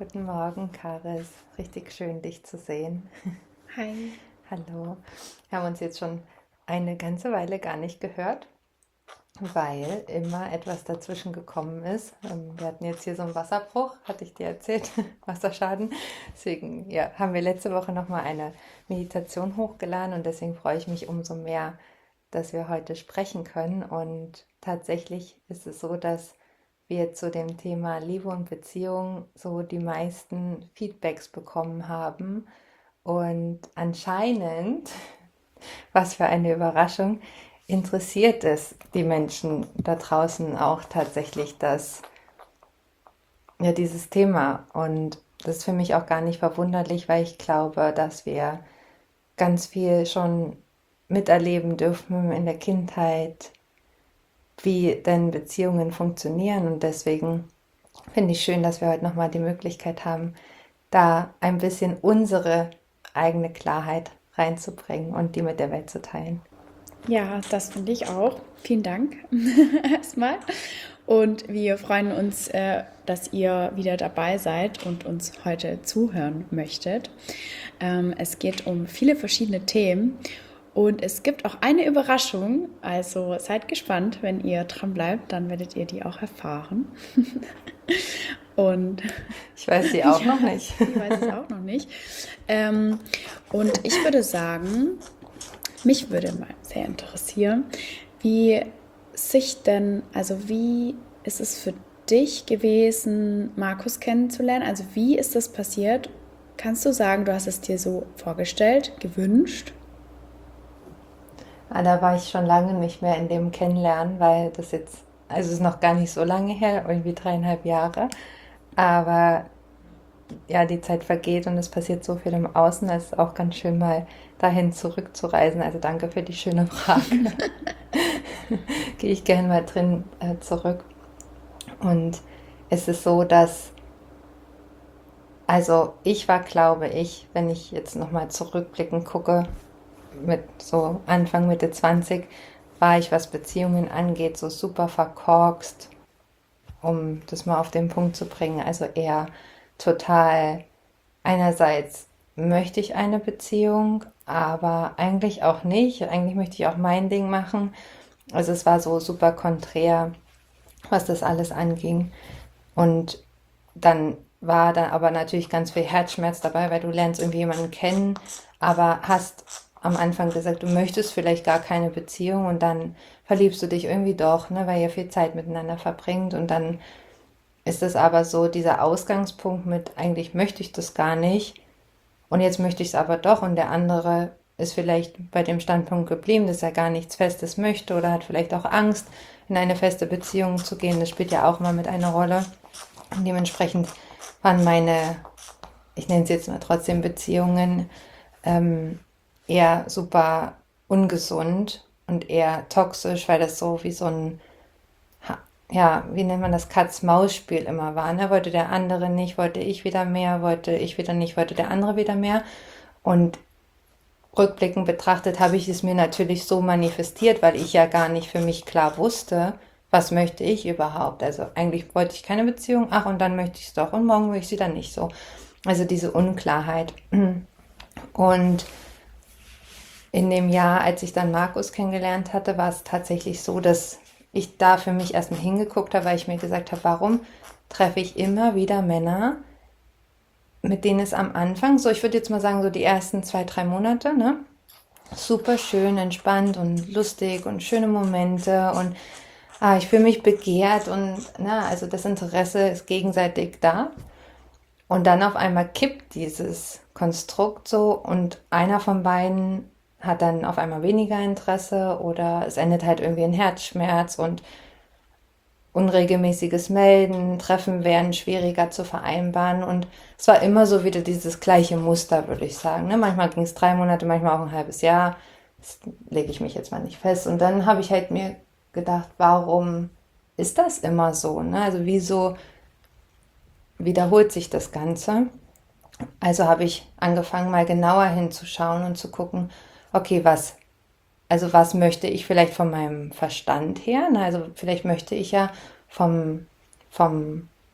Guten Morgen, Karis. Richtig schön, dich zu sehen. Hi. Hallo. Wir haben uns jetzt schon eine ganze Weile gar nicht gehört, weil immer etwas dazwischen gekommen ist. Wir hatten jetzt hier so einen Wasserbruch, hatte ich dir erzählt, Wasserschaden. Deswegen ja, haben wir letzte Woche nochmal eine Meditation hochgeladen und deswegen freue ich mich umso mehr, dass wir heute sprechen können. Und tatsächlich ist es so, dass wir zu dem Thema Liebe und Beziehung so die meisten Feedbacks bekommen haben. Und anscheinend, was für eine Überraschung, interessiert es die Menschen da draußen auch tatsächlich dieses Thema. Und das ist für mich auch gar nicht verwunderlich, weil ich glaube, dass wir ganz viel schon miterleben dürfen in der Kindheit, wie denn Beziehungen funktionieren. Und deswegen finde ich schön, dass wir heute nochmal die Möglichkeit haben, da ein bisschen unsere eigene Klarheit reinzubringen und die mit der Welt zu teilen. Ja, das finde ich auch. Vielen Dank erstmal. Und wir freuen uns, dass ihr wieder dabei seid und uns heute zuhören möchtet. Es geht um viele verschiedene Themen und es gibt auch eine Überraschung. Also seid gespannt, wenn ihr dran bleibt, dann werdet ihr die auch erfahren. Und Ich weiß sie auch ja, noch nicht. ich weiß es auch noch nicht. Und ich würde sagen, mich würde mal sehr interessieren, wie wie ist es für dich gewesen, Markus kennenzulernen? Also wie ist das passiert? Kannst du sagen, du hast es dir so vorgestellt, gewünscht? Da war ich schon lange nicht mehr in dem Kennenlernen, weil das jetzt, also es ist noch gar nicht so lange her, irgendwie 3,5 Jahre. Aber ja, die Zeit vergeht und es passiert so viel im Außen, es ist auch ganz schön mal dahin zurückzureisen. Also danke für die schöne Frage. Gehe ich gerne mal drin zurück. Und es ist so, dass, also ich war, glaube ich, wenn ich jetzt nochmal zurückblickend gucke, mit so Anfang, Mitte 20, war ich, was Beziehungen angeht, so super verkorkst, um das mal auf den Punkt zu bringen. Also eher total, einerseits möchte ich eine Beziehung, aber eigentlich auch nicht. Eigentlich möchte ich auch mein Ding machen. Also es war so super konträr, was das alles anging. Und dann war da aber natürlich ganz viel Herzschmerz dabei, weil du lernst irgendwie jemanden kennen, aber hast am Anfang gesagt, du möchtest vielleicht gar keine Beziehung und dann verliebst du dich irgendwie doch, ne, weil ihr viel Zeit miteinander verbringt und dann ist es aber so dieser Ausgangspunkt mit, eigentlich möchte ich das gar nicht und jetzt möchte ich es aber doch und der andere ist vielleicht bei dem Standpunkt geblieben, dass er gar nichts Festes möchte oder hat vielleicht auch Angst, in eine feste Beziehung zu gehen. Das spielt ja auch immer mit einer Rolle. Und dementsprechend waren meine, ich nenne es jetzt mal trotzdem Beziehungen, eher super ungesund und eher toxisch, weil das so wie so ein, ja, wie nennt man das, Katz-Maus-Spiel immer war. Ne? Wollte der andere nicht, wollte ich wieder mehr, wollte ich wieder nicht, wollte der andere wieder mehr. Und rückblickend betrachtet habe ich es mir natürlich so manifestiert, weil ich ja gar nicht für mich klar wusste, was möchte ich überhaupt. Also eigentlich wollte ich keine Beziehung, ach und dann möchte ich es doch und morgen will ich sie dann nicht so. Also diese Unklarheit. Und in dem Jahr, als ich dann Markus kennengelernt hatte, war es tatsächlich so, dass ich da für mich erstmal hingeguckt habe, weil ich mir gesagt habe, warum treffe ich immer wieder Männer, mit denen es am Anfang, so ich würde jetzt mal sagen, so die ersten 2, 3 Monate, ne, super schön, entspannt und lustig und schöne Momente und ich fühle mich begehrt und also das Interesse ist gegenseitig da. Und dann auf einmal kippt dieses Konstrukt so und einer von beiden hat dann auf einmal weniger Interesse oder es endet halt irgendwie in Herzschmerz und unregelmäßiges Melden, Treffen werden schwieriger zu vereinbaren und es war immer so wieder dieses gleiche Muster, würde ich sagen. Ne? Manchmal ging es 3 Monate, manchmal auch ein halbes Jahr. Das lege ich mich jetzt mal nicht fest. Und dann habe ich halt mir gedacht, warum ist das immer so? Ne? Also wieso wiederholt sich das Ganze? Also habe ich angefangen, mal genauer hinzuschauen und zu gucken, okay, was möchte ich vielleicht von meinem Verstand her? Also vielleicht möchte ich ja vom, vom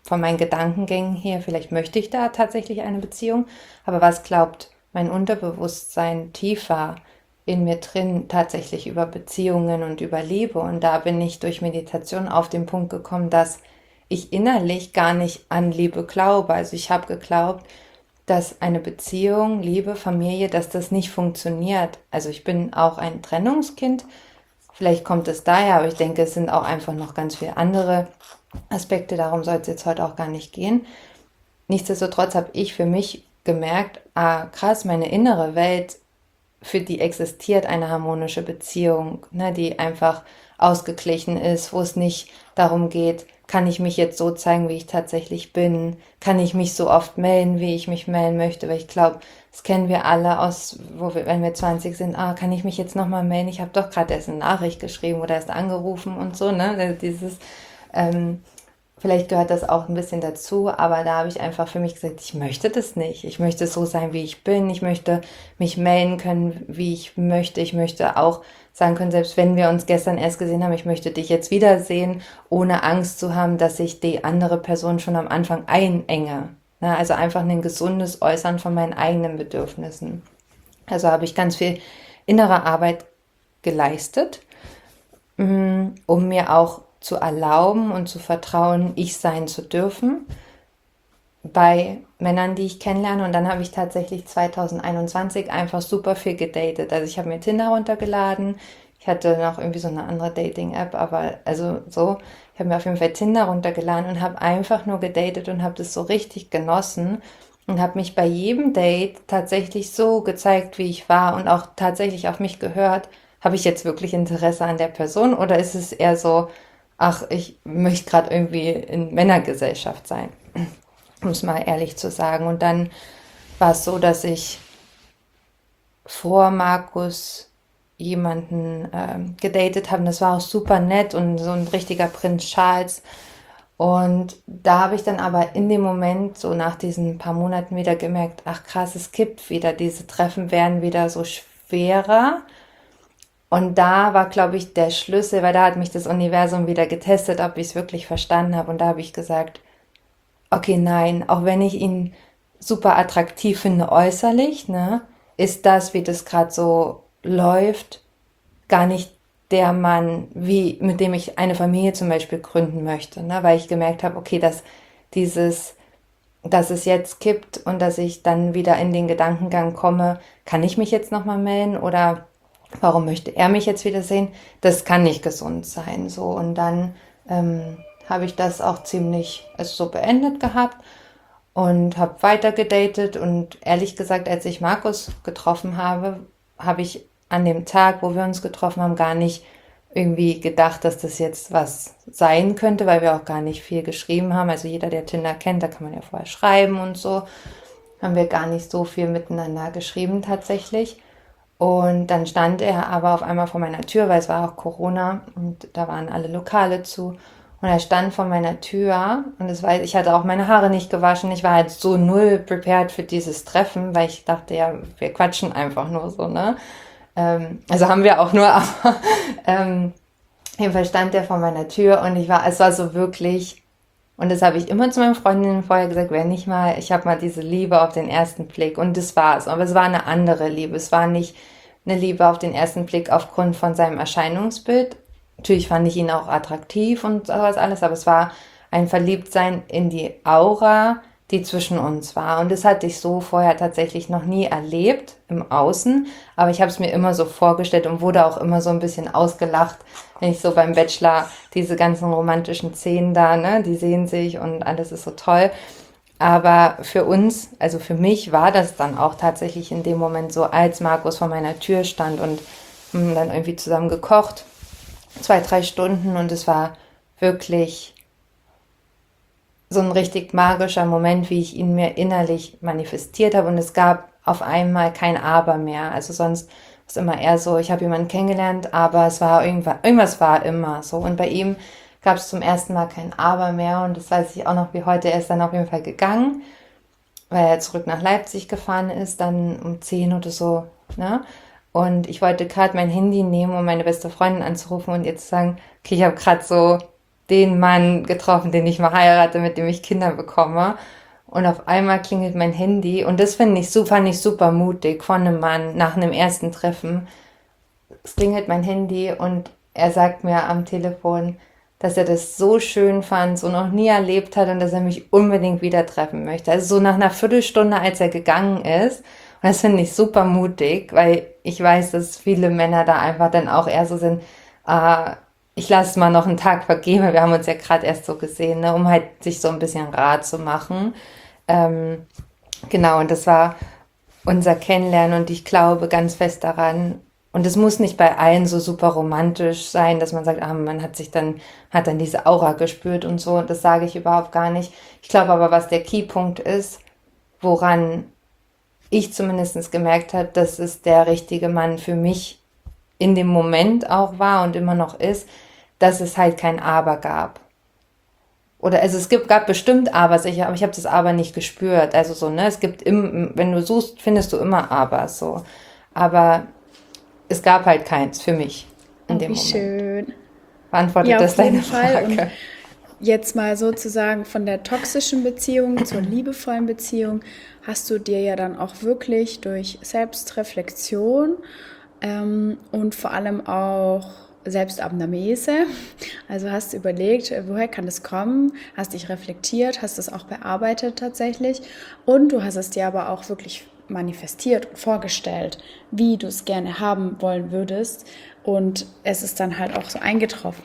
von meinen Gedankengängen her, vielleicht möchte ich da tatsächlich eine Beziehung, aber was glaubt mein Unterbewusstsein tiefer in mir drin tatsächlich über Beziehungen und über Liebe? Und da bin ich durch Meditation auf den Punkt gekommen, dass ich innerlich gar nicht an Liebe glaube. Also ich habe geglaubt, dass eine Beziehung, Liebe, Familie, dass das nicht funktioniert. Also ich bin auch ein Trennungskind. Vielleicht kommt es daher, aber ich denke, es sind auch einfach noch ganz viele andere Aspekte. Darum soll es jetzt heute auch gar nicht gehen. Nichtsdestotrotz habe ich für mich gemerkt, krass, meine innere Welt, für die existiert eine harmonische Beziehung, ne, die einfach ausgeglichen ist, wo es nicht darum geht, kann ich mich jetzt so zeigen, wie ich tatsächlich bin, kann ich mich so oft melden, wie ich mich melden möchte, weil ich glaube, das kennen wir alle aus, wenn wir 20 sind, kann ich mich jetzt nochmal melden, ich habe doch gerade erst eine Nachricht geschrieben oder erst angerufen und so, ne, vielleicht gehört das auch ein bisschen dazu, aber da habe ich einfach für mich gesagt, ich möchte das nicht. Ich möchte so sein, wie ich bin. Ich möchte mich melden können, wie ich möchte. Ich möchte auch sagen können, selbst wenn wir uns gestern erst gesehen haben, ich möchte dich jetzt wiedersehen, ohne Angst zu haben, dass ich die andere Person schon am Anfang einenge. Also einfach ein gesundes Äußern von meinen eigenen Bedürfnissen. Also habe ich ganz viel innere Arbeit geleistet, um mir auch zu erlauben und zu vertrauen, ich sein zu dürfen bei Männern, die ich kennenlerne. Und dann habe ich tatsächlich 2021 einfach super viel gedatet. Also ich habe mir Tinder runtergeladen. Ich hatte noch irgendwie so eine andere Dating-App, aber also so. Ich habe mir auf jeden Fall Tinder runtergeladen und habe einfach nur gedatet und habe das so richtig genossen und habe mich bei jedem Date tatsächlich so gezeigt, wie ich war und auch tatsächlich auf mich gehört. Habe ich jetzt wirklich Interesse an der Person oder ist es eher so, ach, ich möchte gerade irgendwie in Männergesellschaft sein, um es mal ehrlich zu sagen. Und dann war es so, dass ich vor Markus jemanden gedatet habe. Und das war auch super nett und so ein richtiger Prinz Charles. Und da habe ich dann aber in dem Moment, so nach diesen paar Monaten wieder gemerkt, ach krass, es kippt wieder, diese Treffen werden wieder so schwerer. Und da war, glaube ich, der Schlüssel, weil da hat mich das Universum wieder getestet, ob ich es wirklich verstanden habe. Und da habe ich gesagt, okay, nein, auch wenn ich ihn super attraktiv finde äußerlich, ne, ist das, wie das gerade so läuft, gar nicht der Mann, mit dem ich eine Familie zum Beispiel gründen möchte, ne, weil ich gemerkt habe, okay, dass es jetzt kippt und dass ich dann wieder in den Gedankengang komme, kann ich mich jetzt nochmal melden oder warum möchte er mich jetzt wiedersehen? Das kann nicht gesund sein. So. Und dann habe ich das auch ziemlich so beendet gehabt und habe weiter gedatet. Und ehrlich gesagt, als ich Markus getroffen habe, habe ich an dem Tag, wo wir uns getroffen haben, gar nicht irgendwie gedacht, dass das jetzt was sein könnte, weil wir auch gar nicht viel geschrieben haben. Also jeder, der Tinder kennt, da kann man ja vorher schreiben und so. Haben wir gar nicht so viel miteinander geschrieben tatsächlich. Und dann stand er aber auf einmal vor meiner Tür, weil es war auch Corona und da waren alle Lokale zu. Und er stand vor meiner Tür und ich hatte auch meine Haare nicht gewaschen. Ich war halt so null prepared für dieses Treffen, weil ich dachte, ja, wir quatschen einfach nur so, ne? Also haben wir auch nur, aber jedenfalls stand er vor meiner Tür und es war so wirklich, und das habe ich immer zu meinen Freundinnen vorher gesagt, ich habe mal diese Liebe auf den ersten Blick und das war es. Aber es war eine andere Liebe. Es war nicht eine Liebe auf den ersten Blick aufgrund von seinem Erscheinungsbild. Natürlich fand ich ihn auch attraktiv und sowas alles, aber es war ein Verliebtsein in die Aura, die zwischen uns war. Und das hatte ich so vorher tatsächlich noch nie erlebt im Außen, aber ich habe es mir immer so vorgestellt und wurde auch immer so ein bisschen ausgelacht, wenn ich so beim Bachelor diese ganzen romantischen Szenen da, ne, die sehen sich und alles ist so toll. Aber für uns, also für mich war das dann auch tatsächlich in dem Moment so, als Markus vor meiner Tür stand und dann irgendwie zusammen gekocht, 2-3 Stunden und es war wirklich so ein richtig magischer Moment, wie ich ihn mir innerlich manifestiert habe und es gab auf einmal kein Aber mehr. Also sonst war es immer eher so, ich habe jemanden kennengelernt, aber es war irgendwas war immer so. Und bei ihm gab es zum ersten Mal kein Aber mehr und das weiß ich auch noch wie heute. Er ist dann auf jeden Fall gegangen, weil er zurück nach Leipzig gefahren ist, dann um 10 oder so, ne? Und ich wollte gerade mein Handy nehmen, um meine beste Freundin anzurufen und ihr zu sagen, okay, ich habe gerade so den Mann getroffen, den ich mal heirate, mit dem ich Kinder bekomme. Und auf einmal klingelt mein Handy und das fand ich super mutig von einem Mann nach einem ersten Treffen. Es klingelt mein Handy und er sagt mir am Telefon, dass er das so schön fand, so noch nie erlebt hat und dass er mich unbedingt wieder treffen möchte. Also so nach einer Viertelstunde, als er gegangen ist. Und das finde ich super mutig, weil ich weiß, dass viele Männer da einfach dann auch eher so sind, ich lasse mal noch einen Tag vergehen, wir haben uns ja gerade erst so gesehen, ne, um halt sich so ein bisschen rar zu machen. Genau, und das war unser Kennenlernen und ich glaube ganz fest daran, und es muss nicht bei allen so super romantisch sein, dass man sagt, man hat dann diese Aura gespürt und so, das sage ich überhaupt gar nicht. Ich glaube aber, was der Keypunkt ist, woran ich zumindest gemerkt habe, dass es der richtige Mann für mich in dem Moment auch war und immer noch ist, dass es halt kein Aber gab. Oder also gab bestimmt Abers, aber ich habe das Aber nicht gespürt. Also so, ne, es gibt wenn du suchst, findest du immer Abers so. Aber es gab halt keins für mich in dem Moment. Schön. Beantwortet das deine Frage? Und jetzt mal sozusagen von der toxischen Beziehung zur liebevollen Beziehung hast du dir ja dann auch wirklich durch Selbstreflexion und vor allem auch Selbstabnahmese, also hast du überlegt, woher kann das kommen, hast dich reflektiert, hast es auch bearbeitet tatsächlich und du hast es dir aber auch wirklich manifestiert und vorgestellt, wie du es gerne haben wollen würdest und es ist dann halt auch so eingetroffen.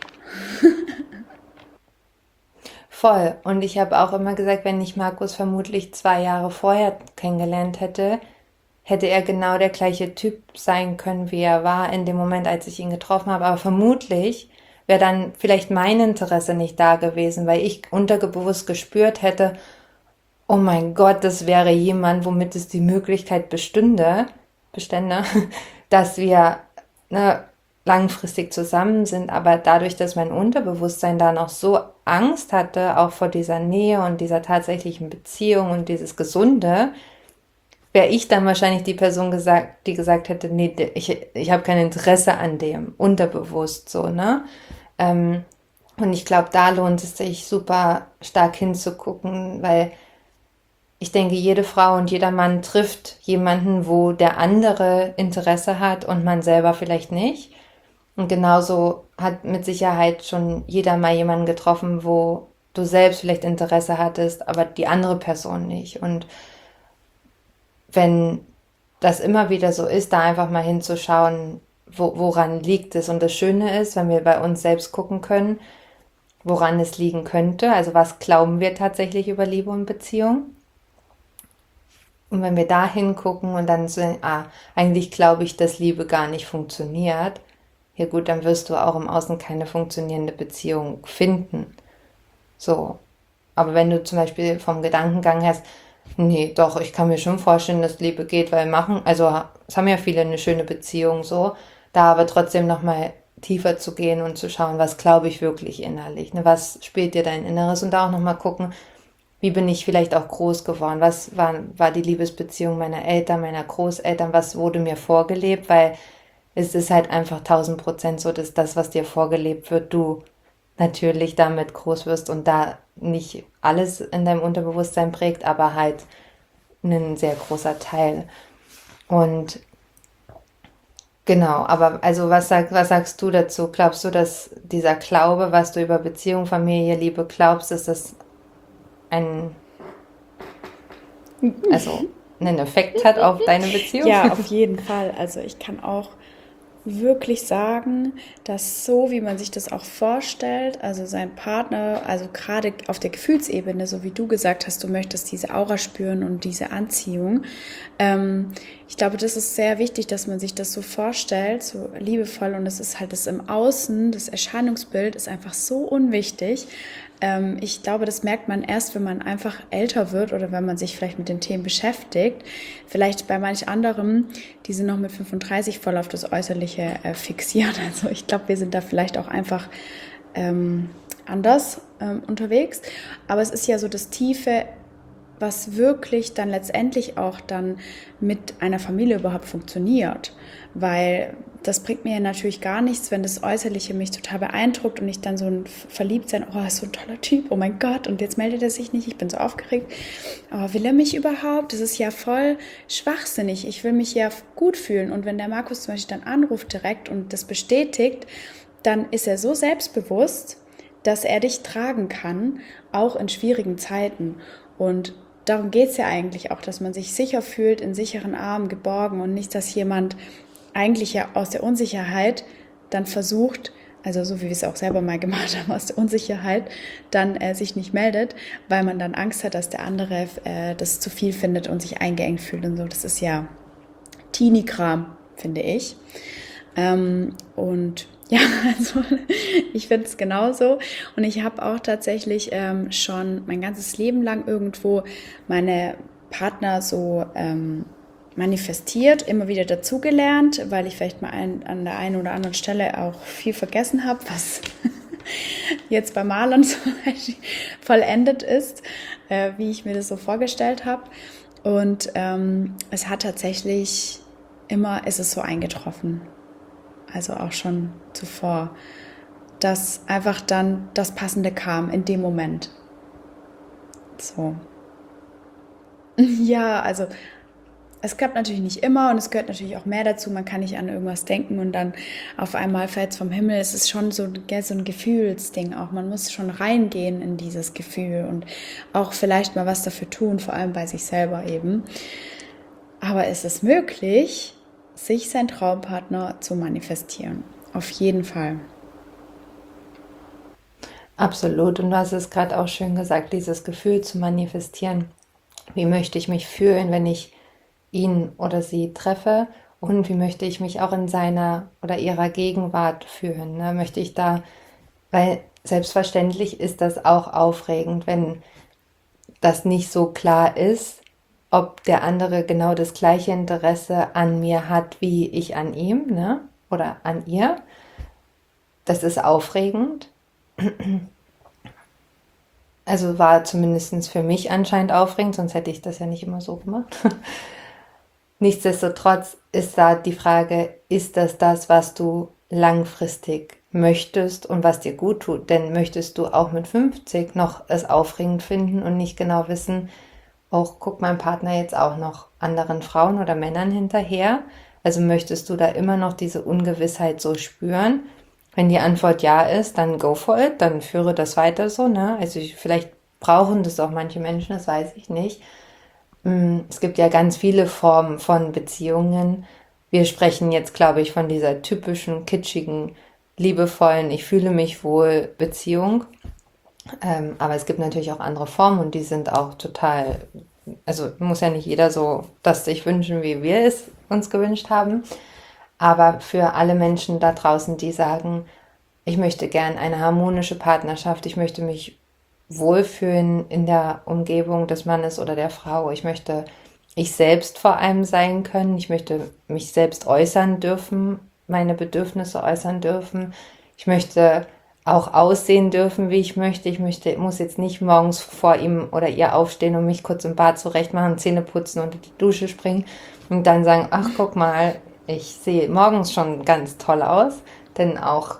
Voll. Und ich habe auch immer gesagt, wenn ich Markus vermutlich 2 Jahre vorher kennengelernt hätte, hätte er genau der gleiche Typ sein können, wie er war in dem Moment, als ich ihn getroffen habe. Aber vermutlich wäre dann vielleicht mein Interesse nicht da gewesen, weil ich unterbewusst gespürt hätte, oh mein Gott, das wäre jemand, womit es die Möglichkeit bestände, dass wir langfristig zusammen sind. Aber dadurch, dass mein Unterbewusstsein da noch so Angst hatte, auch vor dieser Nähe und dieser tatsächlichen Beziehung und dieses Gesunde, wäre ich dann wahrscheinlich die Person die gesagt hätte, nee, ich habe kein Interesse an dem, unterbewusst so, ne? Und ich glaube, da lohnt es sich super stark hinzugucken, weil ich denke, jede Frau und jeder Mann trifft jemanden, wo der andere Interesse hat und man selber vielleicht nicht. Und genauso hat mit Sicherheit schon jeder mal jemanden getroffen, wo du selbst vielleicht Interesse hattest, aber die andere Person nicht. Und wenn das immer wieder so ist, da einfach mal hinzuschauen, woran liegt es. Und das Schöne ist, wenn wir bei uns selbst gucken können, woran es liegen könnte, also was glauben wir tatsächlich über Liebe und Beziehung. Und wenn wir da hingucken und dann so, eigentlich glaube ich, dass Liebe gar nicht funktioniert, ja gut, dann wirst du auch im Außen keine funktionierende Beziehung finden. So. Aber wenn du zum Beispiel vom Gedankengang hast, nee, doch, ich kann mir schon vorstellen, dass Liebe geht, weil es haben ja viele eine schöne Beziehung so, da aber trotzdem nochmal tiefer zu gehen und zu schauen, was glaube ich wirklich innerlich, ne? Was spielt dir dein Inneres und da auch nochmal gucken, wie bin ich vielleicht auch groß geworden, was war die Liebesbeziehung meiner Eltern, meiner Großeltern, was wurde mir vorgelebt, weil es ist halt einfach 1000% so, dass das, was dir vorgelebt wird, du natürlich damit groß wirst und da nicht alles in deinem Unterbewusstsein prägt, aber halt ein sehr großer Teil. Und genau, aber also was sagst du dazu? Glaubst du, dass dieser Glaube, was du über Beziehung, Familie, Liebe glaubst, ist das einen Effekt hat auf deine Beziehung? Ja, auf jeden Fall. Also ich kann auch wirklich sagen, dass so, wie man sich das auch vorstellt, also sein Partner, also gerade auf der Gefühlsebene, so wie du gesagt hast, du möchtest diese Aura spüren und diese Anziehung. Ich glaube, das ist sehr wichtig, dass man sich das so vorstellt, so liebevoll, und es ist halt das im Außen, das Erscheinungsbild ist einfach so unwichtig. Ich glaube, das merkt man erst, wenn man einfach älter wird oder wenn man sich vielleicht mit den Themen beschäftigt. Vielleicht bei manch anderen, die sind noch mit 35 voll auf das Äußerliche fixiert. Also ich glaube, wir sind da vielleicht auch einfach anders unterwegs. Aber es ist ja so das tiefe was wirklich dann letztendlich auch dann mit einer Familie überhaupt funktioniert. Weil das bringt mir natürlich gar nichts, wenn das Äußerliche mich total beeindruckt und ich dann so ein Verliebtsein, oh, ist so ein toller Typ, oh mein Gott, und jetzt meldet er sich nicht, ich bin so aufgeregt. Oh, will er mich überhaupt? Das ist ja voll schwachsinnig. Ich will mich ja gut fühlen. Und wenn der Markus zum Beispiel dann anruft direkt und das bestätigt, dann ist er so selbstbewusst, dass er dich tragen kann, auch in schwierigen Zeiten. Und darum geht es ja eigentlich auch, dass man sich sicher fühlt, in sicheren Armen geborgen und nicht, dass jemand eigentlich ja aus der Unsicherheit dann versucht, also so wie wir es auch selber mal gemacht haben, aus der Unsicherheit dann sich nicht meldet, weil man dann Angst hat, dass der andere das zu viel findet und sich eingeengt fühlt und so. Das ist ja Teenie-Kram, finde ich. Und ja, also ich finde es genauso. Und ich habe auch tatsächlich schon mein ganzes Leben lang irgendwo meine Partner so manifestiert, immer wieder dazugelernt, weil ich vielleicht mal an der einen oder anderen Stelle auch viel vergessen habe, was jetzt bei Marlon zum Beispiel vollendet ist, wie ich mir das so vorgestellt habe. Und es hat tatsächlich ist es so eingetroffen. Also auch schon zuvor, dass einfach dann das Passende kam in dem Moment. So. Ja, also es klappt natürlich nicht immer und es gehört natürlich auch mehr dazu. Man kann nicht an irgendwas denken und dann auf einmal fällt es vom Himmel. Es ist schon so ein Gefühlsding auch. Man muss schon reingehen in dieses Gefühl und auch vielleicht mal was dafür tun, vor allem bei sich selber eben. Aber es ist möglich, sich seinen Traumpartner zu manifestieren. Auf jeden Fall. Absolut. Und du hast es gerade auch schön gesagt, dieses Gefühl zu manifestieren. Wie möchte ich mich fühlen, wenn ich ihn oder sie treffe? Und wie möchte ich mich auch in seiner oder ihrer Gegenwart fühlen? Ne? Möchte ich da, weil selbstverständlich ist das auch aufregend, wenn das nicht so klar ist, ob der andere genau das gleiche Interesse an mir hat, wie ich an ihm, ne? Oder an ihr. Das ist aufregend. Also war zumindest für mich anscheinend aufregend, sonst hätte ich das ja nicht immer so gemacht. Nichtsdestotrotz ist da die Frage, ist das, was du langfristig möchtest und was dir gut tut? Denn möchtest du auch mit 50 noch es aufregend finden und nicht genau wissen, auch guckt mein Partner jetzt auch noch anderen Frauen oder Männern hinterher? Also möchtest du da immer noch diese Ungewissheit so spüren? Wenn die Antwort ja ist, dann go for it, dann führe das weiter so, ne? Also vielleicht brauchen das auch manche Menschen, das weiß ich nicht. Es gibt ja ganz viele Formen von Beziehungen. Wir sprechen jetzt, glaube ich, von dieser typischen, kitschigen, liebevollen, ich fühle mich wohl Beziehung. Aber es gibt natürlich auch andere Formen und die sind auch total, also muss ja nicht jeder so das sich wünschen, wie wir es uns gewünscht haben. Aber für alle Menschen da draußen, die sagen, ich möchte gern eine harmonische Partnerschaft, ich möchte mich wohlfühlen in der Umgebung des Mannes oder der Frau, ich möchte ich selbst vor allem sein können, ich möchte mich selbst äußern dürfen, meine Bedürfnisse äußern dürfen, ich möchte auch aussehen dürfen, wie ich möchte. Muss jetzt nicht morgens vor ihm oder ihr aufstehen und mich kurz im Bad zurechtmachen, Zähne putzen und in die Dusche springen und dann sagen, ach, guck mal, ich sehe morgens schon ganz toll aus, denn auch,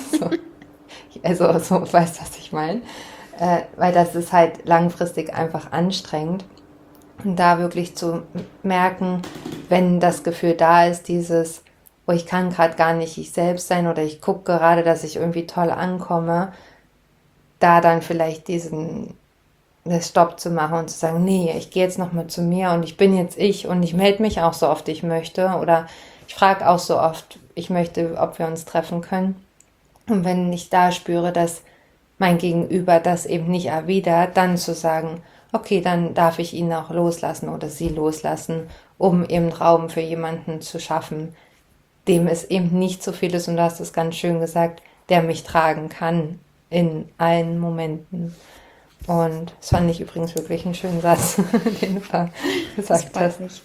so, weißt du, was ich meine? Weil das ist halt langfristig einfach anstrengend. Und da wirklich zu merken, wenn das Gefühl da ist, dieses, oh, ich kann gerade gar nicht ich selbst sein oder ich gucke gerade, dass ich irgendwie toll ankomme, da dann vielleicht das Stopp zu machen und zu sagen, nee, ich gehe jetzt nochmal zu mir und ich bin jetzt ich und ich melde mich auch so oft ich möchte oder ich frage auch so oft, ich möchte, ob wir uns treffen können. Und wenn ich da spüre, dass mein Gegenüber das eben nicht erwidert, dann zu sagen, okay, dann darf ich ihn auch loslassen oder sie loslassen, um eben Raum für jemanden zu schaffen, dem es eben nicht so viel ist, und du hast es ganz schön gesagt, der mich tragen kann in allen Momenten. Und das fand ich übrigens wirklich einen schönen Satz, den du da gesagt hast. Nicht.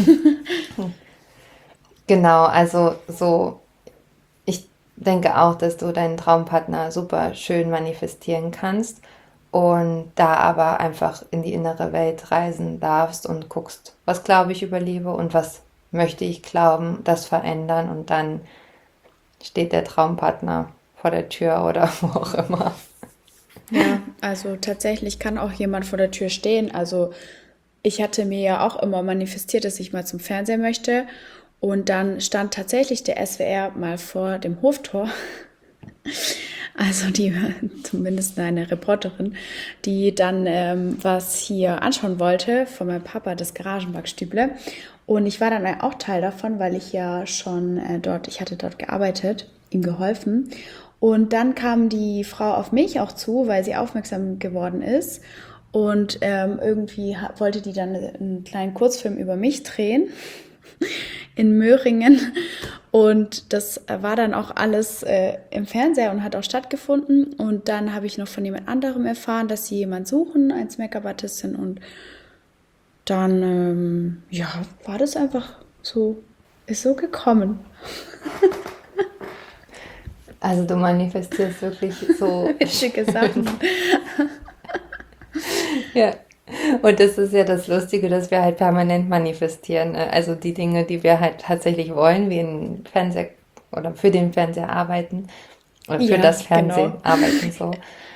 Genau, also so, ich denke auch, dass du deinen Traumpartner super schön manifestieren kannst. und da aber einfach in die innere Welt reisen darfst und guckst, was glaube ich über Liebe und was möchte ich glauben, das verändern und dann steht der Traumpartner vor der Tür oder wo auch immer. Ja, also tatsächlich kann auch jemand vor der Tür stehen. Also ich hatte mir ja auch immer manifestiert, dass ich mal zum Fernseher möchte. Und dann stand tatsächlich der SWR mal vor dem Hoftor. Also zumindest eine Reporterin, die dann was hier anschauen wollte von meinem Papa, das Garagenbackstüble. Und ich war dann auch Teil davon, weil ich ja schon ich hatte dort gearbeitet, ihm geholfen. Und dann kam die Frau auf mich auch zu, weil sie aufmerksam geworden ist. Und irgendwie wollte die dann einen kleinen Kurzfilm über mich drehen in Möhringen. Und das war dann auch alles im Fernseher und hat auch stattgefunden. Und dann habe ich noch von jemand anderem erfahren, dass sie jemanden suchen als Make-up-Artistin. Und dann, war das einfach so, ist so gekommen. Also du manifestierst wirklich so schicke Sachen. Ja, und das ist ja das Lustige, dass wir halt permanent manifestieren. Also die Dinge, die wir halt tatsächlich wollen, wie in Fernseher oder für den Fernseher arbeiten oder für das Fernsehen arbeiten so.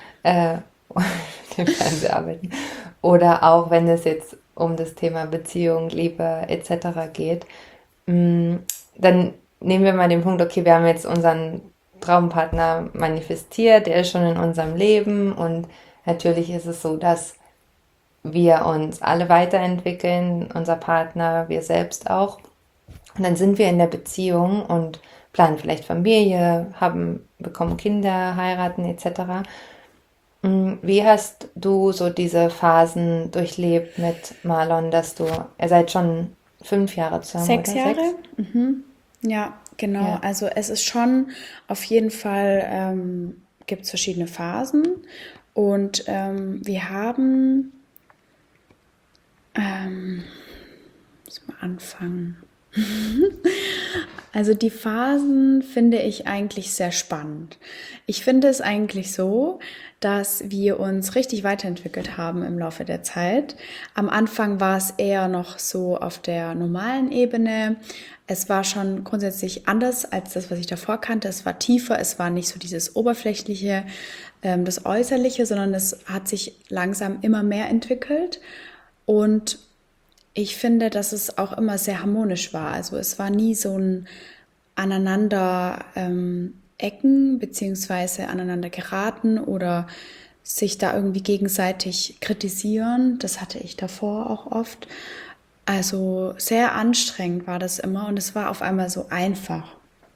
Den Fernseher arbeiten. Oder auch wenn es jetzt um das Thema Beziehung, Liebe etc. geht, dann nehmen wir mal den Punkt, okay, wir haben jetzt unseren Traumpartner manifestiert, der ist schon in unserem Leben und natürlich ist es so, dass wir uns alle weiterentwickeln, unser Partner, wir selbst auch. Und dann sind wir in der Beziehung und planen vielleicht Familie, bekommen Kinder, heiraten etc. Wie hast du so diese Phasen durchlebt mit Marlon, ihr seid schon 5 Jahre zusammen, 6 oder? Jahre? Mhm. Ja, genau. Ja. Also es ist schon auf jeden Fall, gibt es verschiedene Phasen und wir haben, muss mal anfangen. Also die Phasen finde ich eigentlich sehr spannend. Ich finde es eigentlich so, dass wir uns richtig weiterentwickelt haben im Laufe der Zeit. Am Anfang war es eher noch so auf der normalen Ebene. Es war schon grundsätzlich anders als das, was ich davor kannte. Es war tiefer, es war nicht so dieses Oberflächliche, das Äußerliche, sondern es hat sich langsam immer mehr entwickelt. Und ich finde, dass es auch immer sehr harmonisch war. Also es war nie so ein aneinander Ecken beziehungsweise aneinander geraten oder sich da irgendwie gegenseitig kritisieren. Das hatte ich davor auch oft. Also sehr anstrengend war das immer und es war auf einmal so einfach.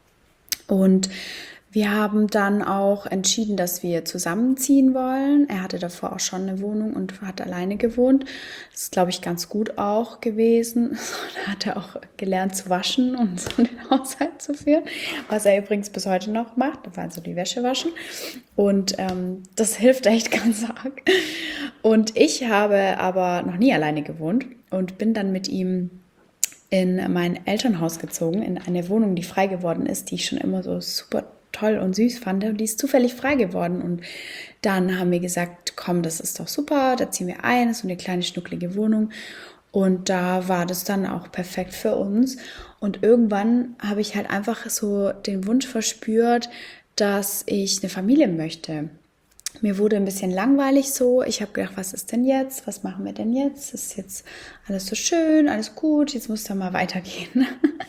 Und wir haben dann auch entschieden, dass wir zusammenziehen wollen. Er hatte davor auch schon eine Wohnung und hat alleine gewohnt. Das ist, glaube ich, ganz gut auch gewesen. Da hat er auch gelernt zu waschen und so den Haushalt zu führen, was er übrigens bis heute noch macht. Also die Wäsche waschen. Und das hilft echt ganz arg. Und ich habe aber noch nie alleine gewohnt und bin dann mit ihm in mein Elternhaus gezogen, in eine Wohnung, die frei geworden ist, die ich schon immer so super toll und süß fand. Und die ist zufällig frei geworden. Und dann haben wir gesagt, komm, das ist doch super, da ziehen wir ein, das ist so eine kleine schnucklige Wohnung. Und da war das dann auch perfekt für uns. Und irgendwann habe ich halt einfach so den Wunsch verspürt, dass ich eine Familie möchte. Mir wurde ein bisschen langweilig so. Ich habe gedacht, was ist denn jetzt? Was machen wir denn jetzt? Ist jetzt alles so schön, alles gut, jetzt muss da mal weitergehen.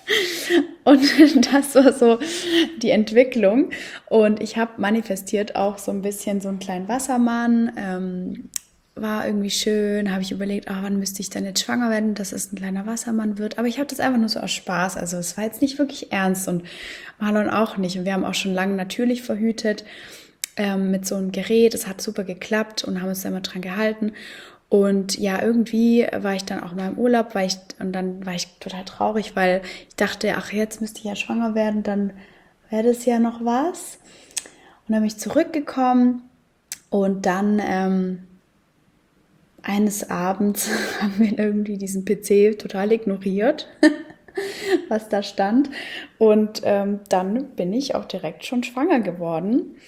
Und das war so die Entwicklung. Und ich habe manifestiert auch so ein bisschen so einen kleinen Wassermann. War irgendwie schön, habe ich überlegt, wann müsste ich denn jetzt schwanger werden, dass es ein kleiner Wassermann wird. Aber ich habe das einfach nur so aus Spaß. Also es war jetzt nicht wirklich ernst und Marlon auch nicht. Und wir haben auch schon lange natürlich verhütet mit so einem Gerät. Es hat super geklappt und haben uns da immer dran gehalten. Und ja, irgendwie war ich dann auch mal im Urlaub, und dann war ich total traurig, weil ich dachte, ach, jetzt müsste ich ja schwanger werden, dann wäre das ja noch was. Und dann bin ich zurückgekommen und dann eines Abends haben wir irgendwie diesen PC total ignoriert, was da stand. Und dann bin ich auch direkt schon schwanger geworden.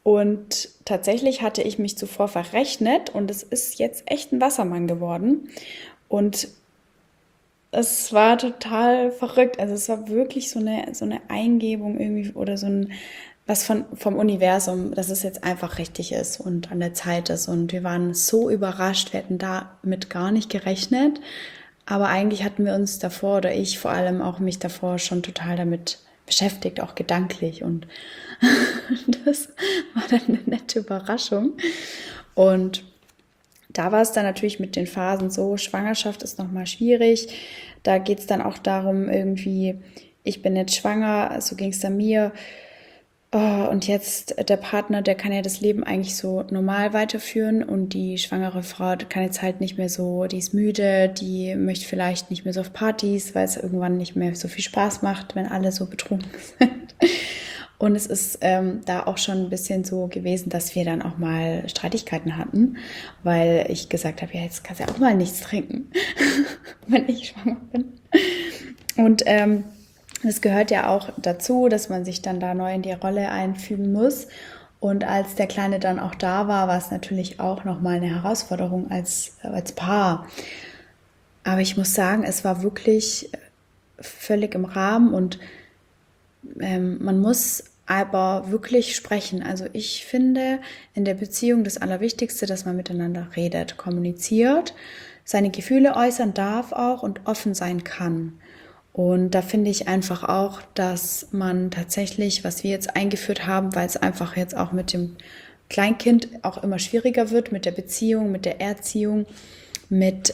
Und tatsächlich hatte ich mich zuvor verrechnet und es ist jetzt echt ein Wassermann geworden. Und es war total verrückt. Also es war wirklich so eine Eingebung irgendwie oder was vom Universum, dass es jetzt einfach richtig ist und an der Zeit ist. Und wir waren so überrascht, wir hätten damit gar nicht gerechnet. Aber eigentlich hatten wir uns davor, oder ich vor allem auch mich davor schon total damit beschäftigt, auch gedanklich. Und das war dann eine nette Überraschung. Und da war es dann natürlich mit den Phasen so, Schwangerschaft ist nochmal schwierig. Da geht es dann auch darum, irgendwie, ich bin jetzt schwanger, so ging es dann mir. Oh, und jetzt der Partner, der kann ja das Leben eigentlich so normal weiterführen und die schwangere Frau kann jetzt halt nicht mehr so, die ist müde, die möchte vielleicht nicht mehr so auf Partys, weil es irgendwann nicht mehr so viel Spaß macht, wenn alle so betrunken sind. Und es ist da auch schon ein bisschen so gewesen, dass wir dann auch mal Streitigkeiten hatten, weil ich gesagt habe, ja, jetzt kannst du ja auch mal nichts trinken, wenn ich schwanger bin. Und es gehört ja auch dazu, dass man sich dann da neu in die Rolle einfügen muss. Und als der Kleine dann auch da war, war es natürlich auch nochmal eine Herausforderung als Paar. Aber ich muss sagen, es war wirklich völlig im Rahmen und man muss aber wirklich sprechen. Also ich finde in der Beziehung das Allerwichtigste, dass man miteinander redet, kommuniziert, seine Gefühle äußern darf auch und offen sein kann. Und da finde ich einfach auch, dass man tatsächlich, was wir jetzt eingeführt haben, weil es einfach jetzt auch mit dem Kleinkind auch immer schwieriger wird, mit der Beziehung, mit der Erziehung, mit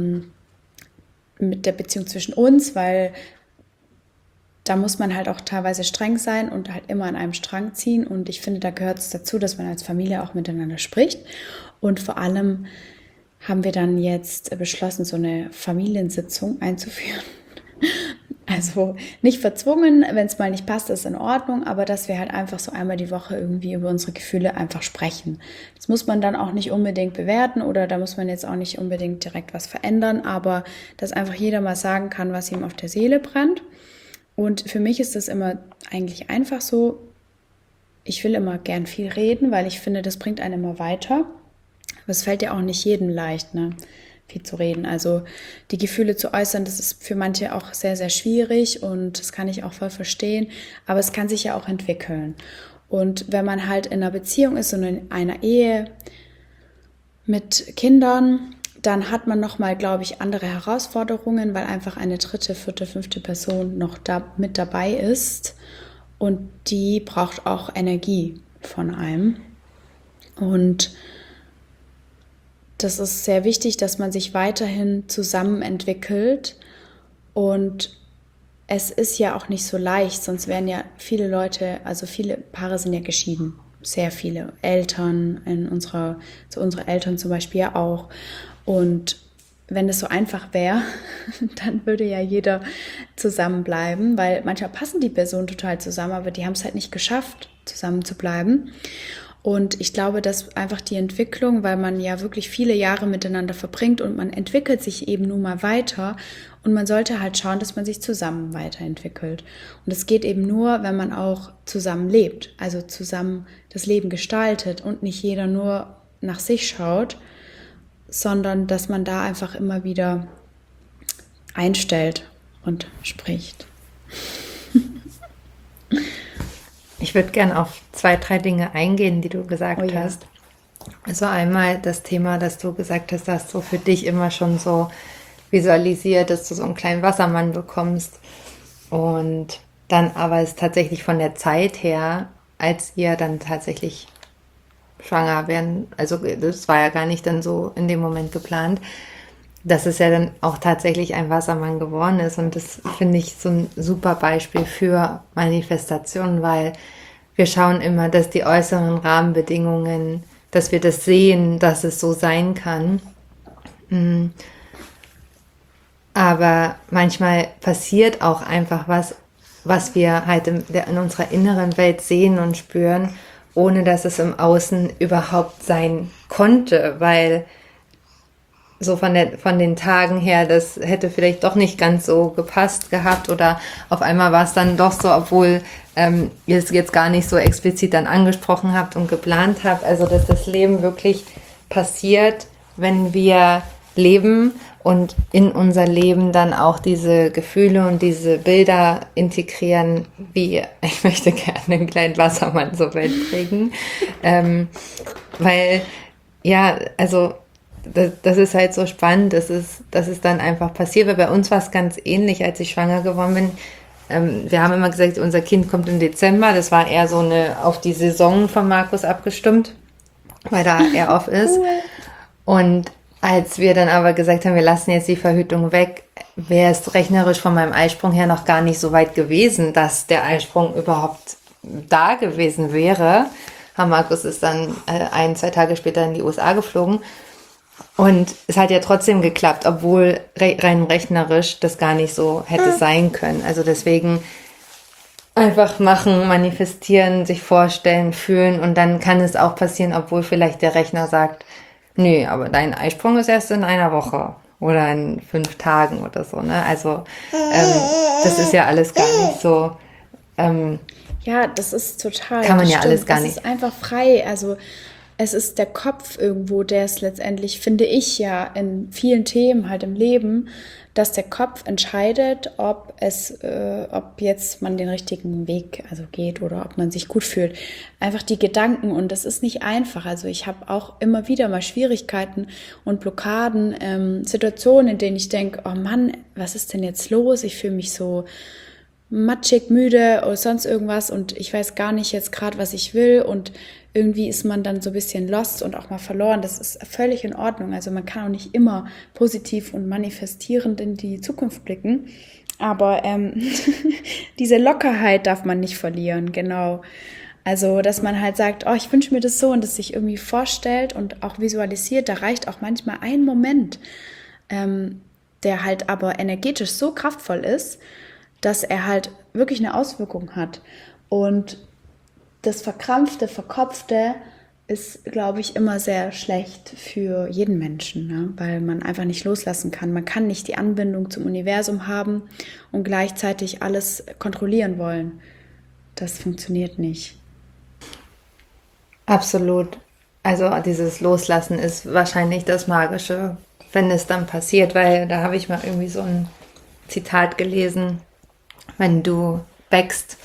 der Beziehung zwischen uns, weil da muss man halt auch teilweise streng sein und halt immer an einem Strang ziehen. Und ich finde, da gehört es dazu, dass man als Familie auch miteinander spricht. Und vor allem haben wir dann jetzt beschlossen, so eine Familiensitzung einzuführen. Also nicht verzwungen, wenn es mal nicht passt, ist in Ordnung, aber dass wir halt einfach so einmal die Woche irgendwie über unsere Gefühle einfach sprechen. Das muss man dann auch nicht unbedingt bewerten oder da muss man jetzt auch nicht unbedingt direkt was verändern, aber dass einfach jeder mal sagen kann, was ihm auf der Seele brennt. Und für mich ist das immer eigentlich einfach so, ich will immer gern viel reden, weil ich finde, das bringt einen immer weiter. Aber es fällt ja auch nicht jedem leicht, ne? Viel zu reden. Also die Gefühle zu äußern, das ist für manche auch sehr, sehr schwierig und das kann ich auch voll verstehen, aber es kann sich ja auch entwickeln. Und wenn man halt in einer Beziehung ist und in einer Ehe mit Kindern, dann hat man nochmal, glaube ich, andere Herausforderungen, weil einfach eine dritte, vierte, fünfte Person noch mit dabei ist und die braucht auch Energie von einem. Und das ist sehr wichtig, dass man sich weiterhin zusammen entwickelt und es ist ja auch nicht so leicht, sonst wären ja viele Leute, also viele Paare sind ja geschieden, sehr viele Eltern, unsere Eltern zum Beispiel ja auch. Und wenn es so einfach wäre, dann würde ja jeder zusammenbleiben, weil manchmal passen die Personen total zusammen, aber die haben es halt nicht geschafft, zusammen zu bleiben. Und ich glaube, dass einfach die Entwicklung, weil man ja wirklich viele Jahre miteinander verbringt und man entwickelt sich eben nun mal weiter und man sollte halt schauen, dass man sich zusammen weiterentwickelt. Und es geht eben nur, wenn man auch zusammen lebt, also zusammen das Leben gestaltet und nicht jeder nur nach sich schaut, sondern dass man da einfach immer wieder einstellt und spricht. Ich würde gerne auf 2, 3 Dinge eingehen, die du gesagt hast. Also einmal das Thema, dass du gesagt hast, dass du für dich immer schon so visualisiert, dass du so einen kleinen Wassermann bekommst. Und dann aber es tatsächlich von der Zeit her, als ihr dann tatsächlich schwanger werden, also das war ja gar nicht dann so in dem Moment geplant, dass es ja dann auch tatsächlich ein Wassermann geworden ist. Und das finde ich so ein super Beispiel für Manifestation, weil wir schauen immer, dass die äußeren Rahmenbedingungen, dass wir das sehen, dass es so sein kann. Aber manchmal passiert auch einfach was wir halt in unserer inneren Welt sehen und spüren, ohne dass es im Außen überhaupt sein konnte, weil so von den Tagen her, das hätte vielleicht doch nicht ganz so gepasst gehabt oder auf einmal war es dann doch so, obwohl ihr es jetzt gar nicht so explizit dann angesprochen habt und geplant habt, also dass das Leben wirklich passiert, wenn wir leben und in unser Leben dann auch diese Gefühle und diese Bilder integrieren, wie ich möchte gerne einen kleinen Wassermann zur Welt bringen, weil ja, also das ist halt so spannend, dass es dann einfach passiert, weil bei uns war es ganz ähnlich, als ich schwanger geworden bin. Wir haben immer gesagt, unser Kind kommt im Dezember, das war eher so auf die Saison von Markus abgestimmt, weil da er off ist. Und als wir dann aber gesagt haben, wir lassen jetzt die Verhütung weg, wäre es rechnerisch von meinem Eisprung her noch gar nicht so weit gewesen, dass der Eisprung überhaupt da gewesen wäre. Markus ist dann 1-2 Tage später in die USA geflogen. Und es hat ja trotzdem geklappt, obwohl rein rechnerisch das gar nicht so hätte sein können. Also deswegen einfach machen, manifestieren, sich vorstellen, fühlen und dann kann es auch passieren, obwohl vielleicht der Rechner sagt, nö, aber dein Eisprung ist erst in einer Woche oder in 5 Tagen oder so, ne? Also das ist ja alles gar nicht so. Ja, das ist total. Kann man ja alles gar nicht. Es ist einfach frei. Also es ist der Kopf irgendwo, der es letztendlich, finde ich ja, in vielen Themen halt im Leben, dass der Kopf entscheidet, ob jetzt man den richtigen Weg also geht oder ob man sich gut fühlt. Einfach die Gedanken und das ist nicht einfach. Also ich habe auch immer wieder mal Schwierigkeiten und Blockaden, Situationen, in denen ich denke, oh Mann, was ist denn jetzt los? Ich fühle mich so matschig, müde oder sonst irgendwas und ich weiß gar nicht jetzt gerade, was ich will und irgendwie ist man dann so ein bisschen lost und auch mal verloren. Das ist völlig in Ordnung. Also man kann auch nicht immer positiv und manifestierend in die Zukunft blicken. Aber diese Lockerheit darf man nicht verlieren, genau. Also, dass man halt sagt, oh, ich wünsche mir das so und das sich irgendwie vorstellt und auch visualisiert. Da reicht auch manchmal ein Moment, der halt aber energetisch so kraftvoll ist, dass er halt wirklich eine Auswirkung hat. Und das Verkrampfte, Verkopfte ist, glaube ich, immer sehr schlecht für jeden Menschen, ne? Weil man einfach nicht loslassen kann. Man kann nicht die Anbindung zum Universum haben und gleichzeitig alles kontrollieren wollen. Das funktioniert nicht. Absolut. Also dieses Loslassen ist wahrscheinlich das Magische, wenn es dann passiert, weil da habe ich mal irgendwie so ein Zitat gelesen, wenn du backst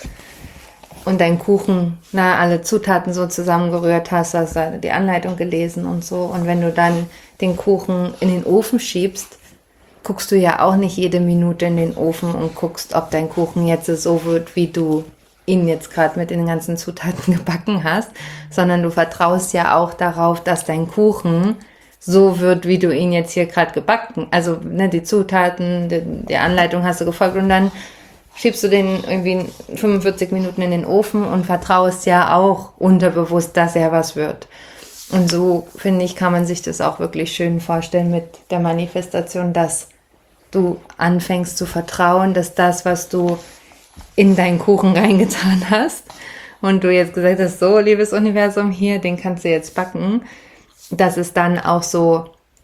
und deinen Kuchen, alle Zutaten so zusammengerührt hast du die Anleitung gelesen und so. Und wenn du dann den Kuchen in den Ofen schiebst, guckst du ja auch nicht jede Minute in den Ofen und guckst, ob dein Kuchen jetzt so wird, wie du ihn jetzt gerade mit den ganzen Zutaten gebacken hast, sondern du vertraust ja auch darauf, dass dein Kuchen so wird, wie du ihn jetzt hier gerade gebacken. Also die Zutaten, die Anleitung hast du gefolgt und dann schiebst du den irgendwie 45 Minuten in den Ofen und vertraust ja auch unterbewusst, dass er was wird. Und so, finde ich, kann man sich das auch wirklich schön vorstellen mit der Manifestation, dass du anfängst zu vertrauen, dass das, was du in deinen Kuchen reingetan hast und du jetzt gesagt hast, so, liebes Universum, hier, den kannst du jetzt backen, dass es dann auch so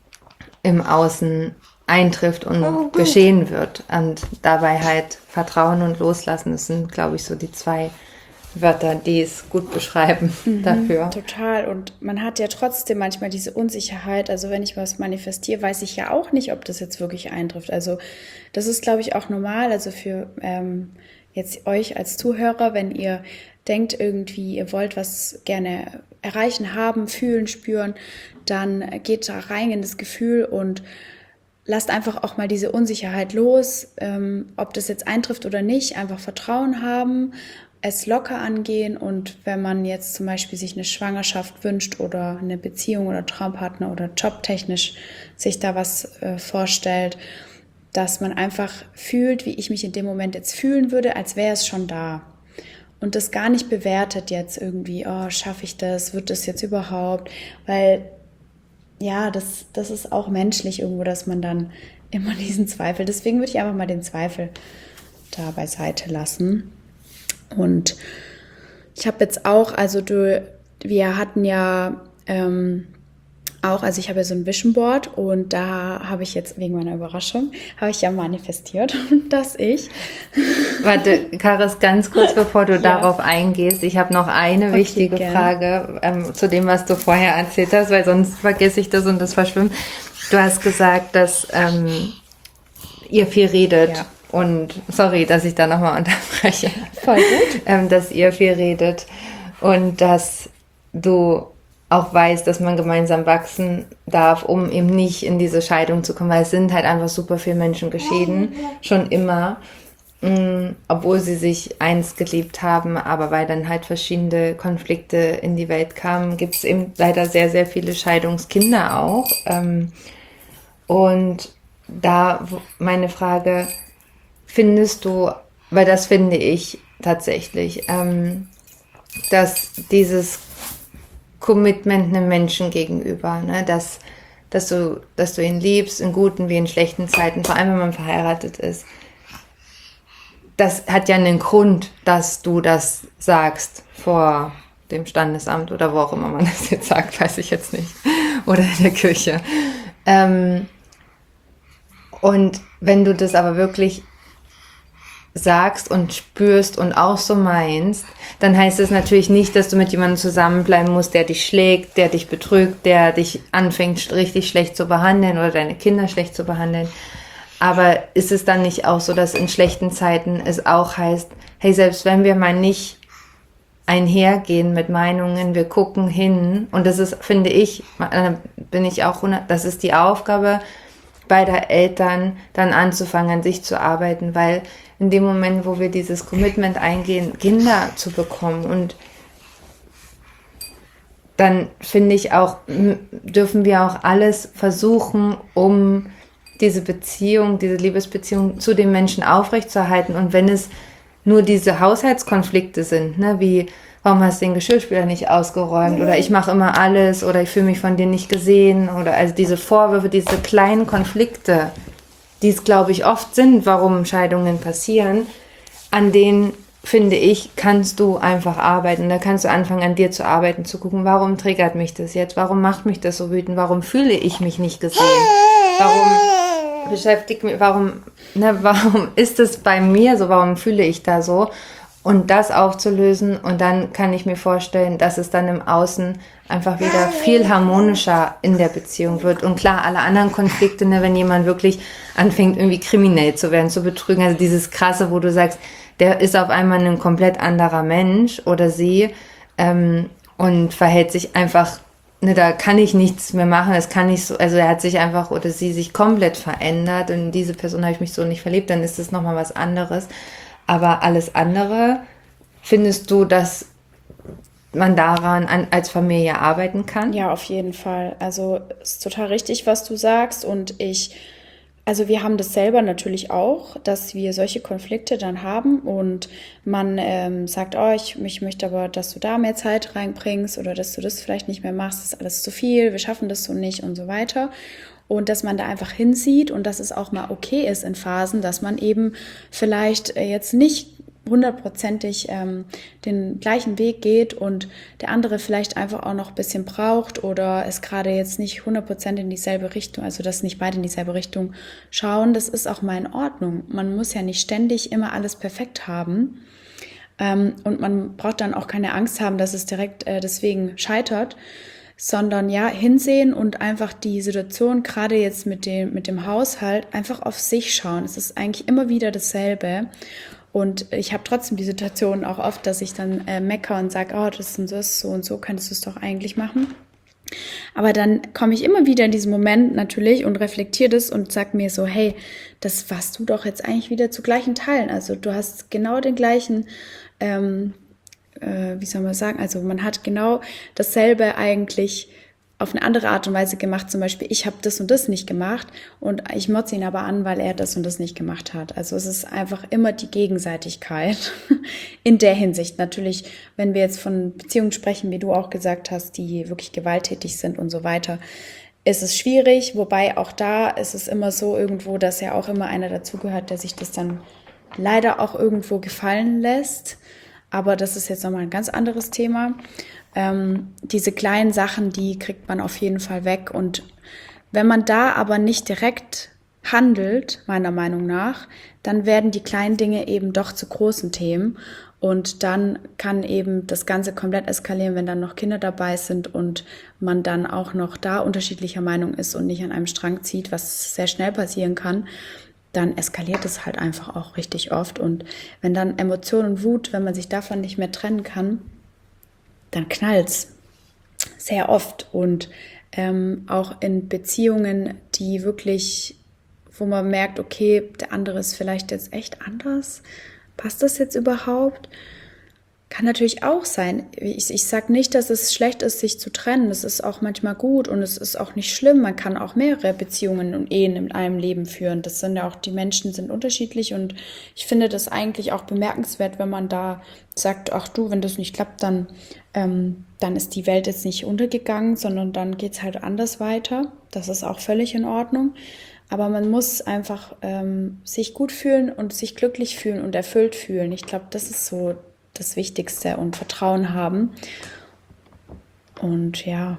im Außen eintrifft und geschehen wird. Und dabei halt Vertrauen und Loslassen, das sind, glaube ich, so die 2 Wörter, die es gut beschreiben dafür. Total. Und man hat ja trotzdem manchmal diese Unsicherheit. Also wenn ich was manifestiere, weiß ich ja auch nicht, ob das jetzt wirklich eintrifft. Also das ist, glaube ich, auch normal. Also für jetzt euch als Zuhörer, wenn ihr denkt irgendwie, ihr wollt was gerne erreichen, haben, fühlen, spüren, dann geht da rein in das Gefühl und lasst einfach auch mal diese Unsicherheit los, ob das jetzt eintrifft oder nicht, einfach Vertrauen haben, es locker angehen und wenn man jetzt zum Beispiel sich eine Schwangerschaft wünscht oder eine Beziehung oder Traumpartner oder jobtechnisch sich da was vorstellt, dass man einfach fühlt, wie ich mich in dem Moment jetzt fühlen würde, als wäre es schon da. Und das gar nicht bewertet jetzt irgendwie, oh, schaffe ich das, wird das jetzt überhaupt, weil ja, das ist auch menschlich irgendwo, dass man dann immer diesen Zweifel, deswegen würde ich einfach mal den Zweifel da beiseite lassen. Und ich habe jetzt auch, also wir hatten ja auch, also ich habe ja so ein Vision Board und da habe ich jetzt wegen meiner Überraschung, habe ich ja manifestiert, dass ich... Warte, Karis, ganz kurz, bevor du darauf eingehst, ich habe noch eine wichtige Frage zu dem, was du vorher erzählt hast, weil sonst vergesse ich das und das verschwimmt. Du hast gesagt, dass ihr viel redet. Ja. Und sorry, dass ich da nochmal unterbreche. Voll gut. Dass ihr viel redet und dass du auch weißt, dass man gemeinsam wachsen darf, um eben nicht in diese Scheidung zu kommen, weil es sind halt einfach super viele Menschen geschieden, schon immer, obwohl sie sich einst geliebt haben, aber weil dann halt verschiedene Konflikte in die Welt kamen, gibt es eben leider sehr, sehr viele Scheidungskinder auch. Und da meine Frage, findest du, weil das finde ich tatsächlich, dass dieses Commitment einem Menschen gegenüber, ne, dass du ihn liebst, in guten wie in schlechten Zeiten, vor allem wenn man verheiratet ist, das hat ja einen Grund, dass du das sagst vor dem Standesamt oder wo auch immer man das jetzt sagt, weiß ich jetzt nicht, oder in der Kirche. Und wenn du das aber wirklich sagst und spürst und auch so meinst, dann heißt es natürlich nicht, dass du mit jemandem zusammenbleiben musst, der dich schlägt, der dich betrügt, der dich anfängt richtig schlecht zu behandeln oder deine Kinder schlecht zu behandeln. Aber ist es dann nicht auch so, dass in schlechten Zeiten es auch heißt, hey, selbst wenn wir mal nicht einhergehen mit Meinungen, wir gucken hin, und das ist, finde ich, bin ich auch, das ist die Aufgabe beider Eltern, dann anzufangen, an sich zu arbeiten, weil in dem Moment, wo wir dieses Commitment eingehen, Kinder zu bekommen, und dann finde ich auch, dürfen wir auch alles versuchen, um diese Beziehung, diese Liebesbeziehung zu den Menschen aufrechtzuerhalten. Und wenn es nur diese Haushaltskonflikte sind, ne, wie, warum hast du den Geschirrspüler nicht ausgeräumt, oder ich mache immer alles, oder ich fühle mich von dir nicht gesehen, oder also diese Vorwürfe, diese kleinen Konflikte, die es, glaube ich, oft sind, warum Scheidungen passieren, an denen, finde ich, kannst du einfach arbeiten. Da kannst du anfangen, an dir zu arbeiten, zu gucken, warum triggert mich das jetzt, warum macht mich das so wütend, warum fühle ich mich nicht gesehen, warum beschäftigt mich, warum ist es bei mir so, warum fühle ich da so? Und das aufzulösen, und dann kann ich mir vorstellen, dass es dann im Außen einfach wieder viel harmonischer in der Beziehung wird. Und klar, alle anderen Konflikte, ne, wenn jemand wirklich anfängt, irgendwie kriminell zu werden, zu betrügen, also dieses Krasse, wo du sagst, der ist auf einmal ein komplett anderer Mensch oder sie, und verhält sich einfach, ne, da kann ich nichts mehr machen, das kann nicht so, also er hat sich einfach oder sie sich komplett verändert, und in diese Person habe ich mich so nicht verliebt, dann ist das nochmal was anderes. Aber alles andere, findest du, dass man daran als Familie arbeiten kann? Ja, auf jeden Fall. Also es ist total richtig, was du sagst. Und also wir haben das selber natürlich auch, dass wir solche Konflikte dann haben und man sagt, oh, ich möchte aber, dass du da mehr Zeit reinbringst oder dass du das vielleicht nicht mehr machst, das ist alles zu viel, wir schaffen das so nicht und so weiter. Und dass man da einfach hinsieht und dass es auch mal okay ist in Phasen, dass man eben vielleicht jetzt nicht hundertprozentig den gleichen Weg geht und der andere vielleicht einfach auch noch ein bisschen braucht oder es gerade jetzt nicht 100% in dieselbe Richtung, also dass nicht beide in dieselbe Richtung schauen, das ist auch mal in Ordnung. Man muss ja nicht ständig immer alles perfekt haben und man braucht dann auch keine Angst haben, dass es direkt deswegen scheitert, sondern ja, hinsehen und einfach die Situation, gerade jetzt mit dem Haushalt, einfach auf sich schauen. Es ist eigentlich immer wieder dasselbe. Und ich habe trotzdem die Situation auch oft, dass ich dann meckere und sage, oh, das und das, so und so könntest du es doch eigentlich machen. Aber dann komme ich immer wieder in diesen Moment natürlich und reflektiere das und sage mir so, hey, das warst du doch jetzt eigentlich wieder zu gleichen Teilen. Also du hast genau den gleichen wie soll man sagen, also man hat genau dasselbe eigentlich auf eine andere Art und Weise gemacht. Zum Beispiel, ich habe das und das nicht gemacht und ich motze ihn aber an, weil er das und das nicht gemacht hat. Also es ist einfach immer die Gegenseitigkeit in der Hinsicht. Natürlich, wenn wir jetzt von Beziehungen sprechen, wie du auch gesagt hast, die wirklich gewalttätig sind und so weiter, ist es schwierig, wobei auch da ist es immer so irgendwo, dass ja auch immer einer dazugehört, der sich das dann leider auch irgendwo gefallen lässt. Aber das ist jetzt nochmal ein ganz anderes Thema. diese kleinen Sachen, die kriegt man auf jeden Fall weg. Und wenn man da aber nicht direkt handelt, meiner Meinung nach, dann werden die kleinen Dinge eben doch zu großen Themen. Und dann kann eben das Ganze komplett eskalieren, wenn dann noch Kinder dabei sind und man dann auch noch da unterschiedlicher Meinung ist und nicht an einem Strang zieht, was sehr schnell passieren kann. Dann eskaliert es halt einfach auch richtig oft. Und wenn dann Emotion und Wut, wenn man sich davon nicht mehr trennen kann, dann knallt's sehr oft. Und auch in Beziehungen, die wirklich, wo man merkt, okay, der andere ist vielleicht jetzt echt anders. Passt das jetzt überhaupt? Kann natürlich auch sein. Ich sage nicht, dass es schlecht ist, sich zu trennen. Das ist auch manchmal gut und es ist auch nicht schlimm. Man kann auch mehrere Beziehungen und Ehen in einem Leben führen. Das sind ja auch, die Menschen sind unterschiedlich und ich finde das eigentlich auch bemerkenswert, wenn man da sagt, ach du, wenn das nicht klappt, dann ist die Welt jetzt nicht untergegangen, sondern dann geht es halt anders weiter. Das ist auch völlig in Ordnung. Aber man muss einfach sich gut fühlen und sich glücklich fühlen und erfüllt fühlen. Ich glaube, das ist so das Wichtigste und Vertrauen haben. Und ja,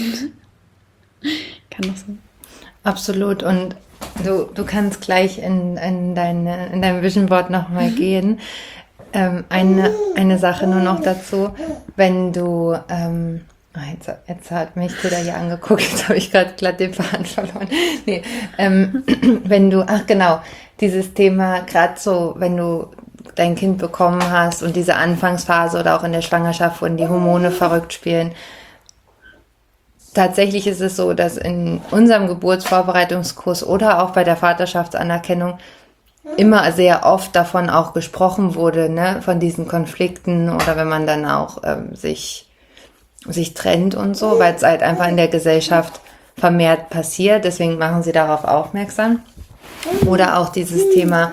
kann das so. Absolut. Und du kannst gleich in dein Vision Board nochmal gehen. Eine Sache nur noch dazu, wenn du... jetzt hat mich Tilda hier angeguckt, jetzt habe ich gerade glatt den Faden verloren. Nee, wenn du, dieses Thema, gerade so, wenn du dein Kind bekommen hast und diese Anfangsphase oder auch in der Schwangerschaft, wo die Hormone verrückt spielen. Tatsächlich ist es so, dass in unserem Geburtsvorbereitungskurs oder auch bei der Vaterschaftsanerkennung immer sehr oft davon auch gesprochen wurde, ne, von diesen Konflikten oder wenn man dann auch sich trennt und so, weil es halt einfach in der Gesellschaft vermehrt passiert. Deswegen machen sie darauf aufmerksam. Oder auch dieses Thema,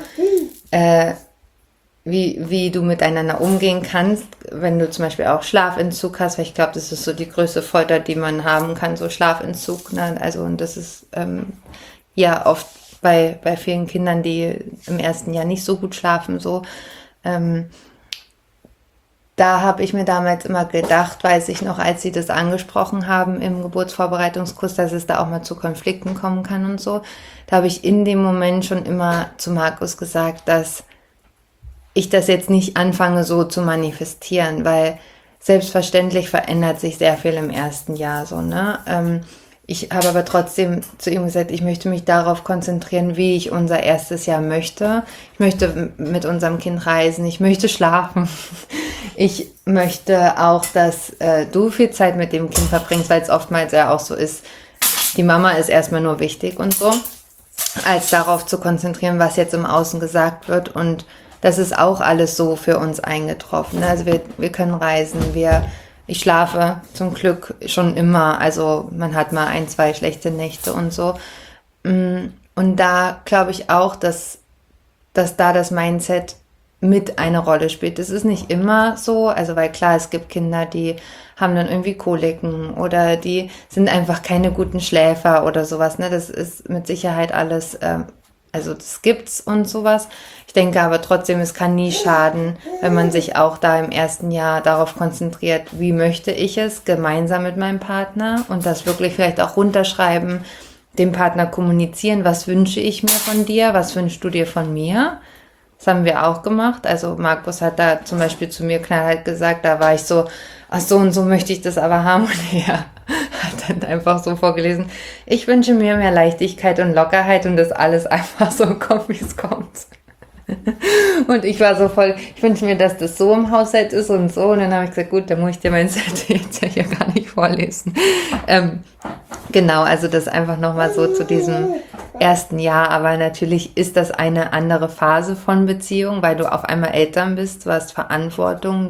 wie du miteinander umgehen kannst, wenn du zum Beispiel auch Schlafentzug hast, weil ich glaube, das ist so die größte Folter, die man haben kann, so Schlafentzug. Ne? Also, und das ist ja oft bei vielen Kindern, die im ersten Jahr nicht so gut schlafen, so. Da habe ich mir damals immer gedacht, weiß ich noch, als sie das angesprochen haben im Geburtsvorbereitungskurs, dass es da auch mal zu Konflikten kommen kann und so. Da habe ich in dem Moment schon immer zu Markus gesagt, dass ich das jetzt nicht anfange so zu manifestieren, weil selbstverständlich verändert sich sehr viel im ersten Jahr so, ne? Ich habe aber trotzdem zu ihm gesagt, ich möchte mich darauf konzentrieren, wie ich unser erstes Jahr möchte. Ich möchte mit unserem Kind reisen, ich möchte schlafen. Ich möchte auch, dass du viel Zeit mit dem Kind verbringst, weil es oftmals ja auch so ist, die Mama ist erstmal nur wichtig und so, als darauf zu konzentrieren, was jetzt im Außen gesagt wird. Und das ist auch alles so für uns eingetroffen. Also wir können reisen, ich schlafe zum Glück schon immer, also man hat mal 1, 2 schlechte Nächte und so. Und da glaube ich auch, dass da das Mindset mit eine Rolle spielt. Das ist nicht immer so, also weil klar, es gibt Kinder, die haben dann irgendwie Koliken oder die sind einfach keine guten Schläfer oder sowas. Ne? Das ist mit Sicherheit alles, also das gibt's und sowas. Ich denke aber trotzdem, es kann nie schaden, wenn man sich auch da im ersten Jahr darauf konzentriert, wie möchte ich es gemeinsam mit meinem Partner und das wirklich vielleicht auch runterschreiben, dem Partner kommunizieren, was wünsche ich mir von dir, was wünschst du dir von mir? Das haben wir auch gemacht. Also Markus hat da zum Beispiel zu mir knallhart gesagt, da war ich so, ach so und so möchte ich das aber haben. Und er hat dann einfach so vorgelesen, ich wünsche mir mehr Leichtigkeit und Lockerheit und das alles einfach so kommt, wie es kommt. Und ich war so voll, ich wünsche mir, dass das so im Haushalt ist und so. Und dann habe ich gesagt, gut, dann muss ich dir mein Set jetzt ja hier gar nicht vorlesen. Genau, also das einfach nochmal so zu diesem ersten Jahr. Aber natürlich ist das eine andere Phase von Beziehung, weil du auf einmal Eltern bist, du hast Verantwortung,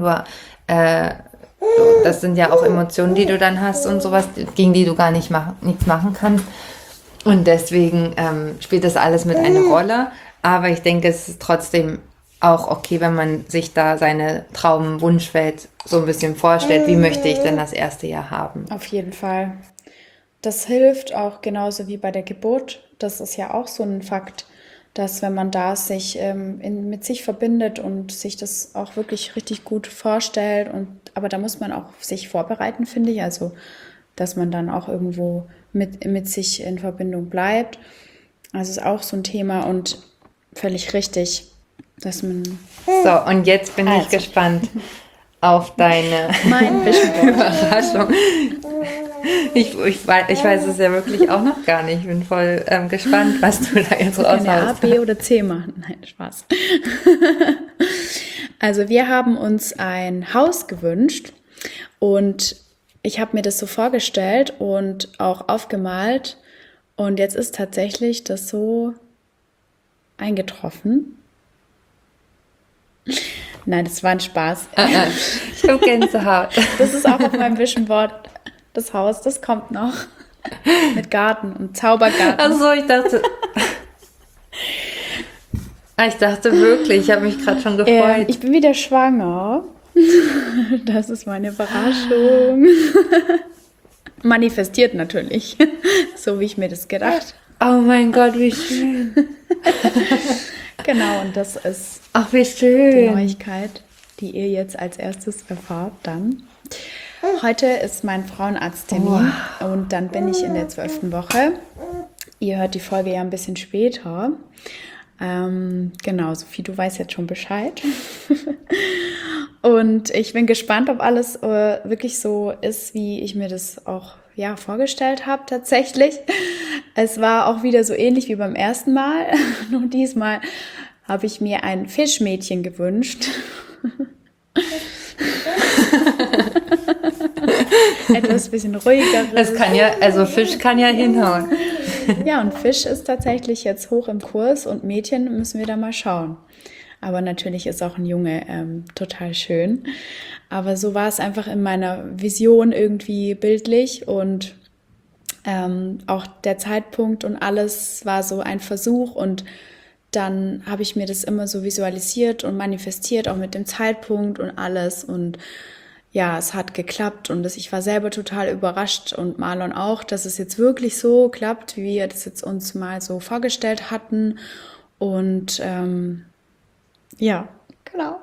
das sind ja auch Emotionen, die du dann hast und sowas, gegen die du gar nichts machen kannst. Und deswegen spielt das alles mit eine Rolle. Aber ich denke, es ist trotzdem auch okay, wenn man sich da seine Traum-Wunschwelt so ein bisschen vorstellt. Wie möchte ich denn das erste Jahr haben? Auf jeden Fall. Das hilft auch genauso wie bei der Geburt. Das ist ja auch so ein Fakt. dass wenn man da sich mit sich verbindet und sich das auch wirklich richtig gut vorstellt, aber da muss man auch sich vorbereiten, finde ich, also dass man dann auch irgendwo mit sich in Verbindung bleibt. Also ist auch so ein Thema und völlig richtig, dass man... So, und jetzt bin ich gespannt auf deine Mein Überraschung. Ich weiß es ja wirklich auch noch gar nicht. Ich bin voll gespannt, was du da jetzt raushaust. A, B oder C machen. Nein, Spaß. Also wir haben uns ein Haus gewünscht und ich habe mir das so vorgestellt und auch aufgemalt und jetzt ist tatsächlich das so eingetroffen. Nein, das war ein Spaß. Ich habe Gänsehaut. Das ist auch auf meinem Vision Board. Das Haus, das kommt noch. Mit Garten und Zaubergarten. Also ich dachte wirklich, ich habe mich gerade schon gefreut. Ich bin wieder schwanger. Das ist meine Überraschung. Manifestiert natürlich. So wie ich mir das gedacht. Oh mein Gott, wie schön. Genau, und das ist Ach, wie die schön. Neuigkeit, die ihr jetzt als erstes erfahrt dann. Heute ist mein Frauenarzttermin und dann bin ich in der 12. Woche. Ihr hört die Folge ja ein bisschen später. Genau, Sophie, du weißt jetzt schon Bescheid. Und ich bin gespannt, ob alles wirklich so ist, wie ich mir das auch vorgestellt habe tatsächlich. Es war auch wieder so ähnlich wie beim ersten Mal. Nur diesmal habe ich mir ein Fischmädchen gewünscht. Etwas bisschen ruhigeres. Es kann ja, also Fisch kann ja hinhauen. Ja, und Fisch ist tatsächlich jetzt hoch im Kurs und Mädchen müssen wir da mal schauen. Aber natürlich ist auch ein Junge total schön. Aber so war es einfach in meiner Vision irgendwie bildlich und auch der Zeitpunkt und alles war so ein Versuch und dann habe ich mir das immer so visualisiert und manifestiert, auch mit dem Zeitpunkt und alles und ja, es hat geklappt und ich war selber total überrascht und Marlon auch, dass es jetzt wirklich so klappt, wie wir das jetzt uns mal so vorgestellt hatten und ja, genau.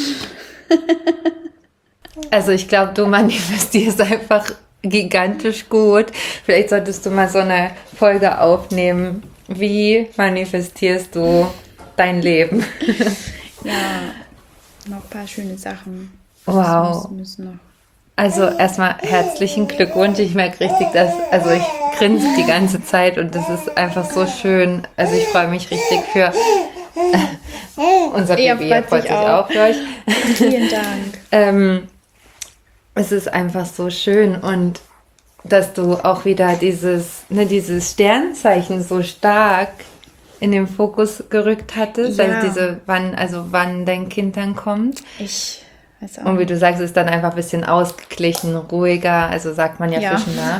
Also ich glaube, du manifestierst einfach gigantisch gut. Vielleicht solltest du mal so eine Folge aufnehmen. Wie manifestierst du dein Leben? Ja, noch ein paar schöne Sachen. Wow. Müssen noch. Also erstmal herzlichen Glückwunsch. Ich merke richtig, also ich grinse die ganze Zeit und das ist einfach so schön. Also ich freue mich richtig für unser Baby. Er freut sich auch für euch. Vielen Dank. Es ist einfach so schön und dass du auch wieder dieses Sternzeichen so stark in den Fokus gerückt hattest, Ja. also wann dein Kind dann kommt. Ich weiß auch Und wie nicht. du sagst, ist dann einfach ein bisschen ausgeglichen, ruhiger, also sagt man ja Fischen nach.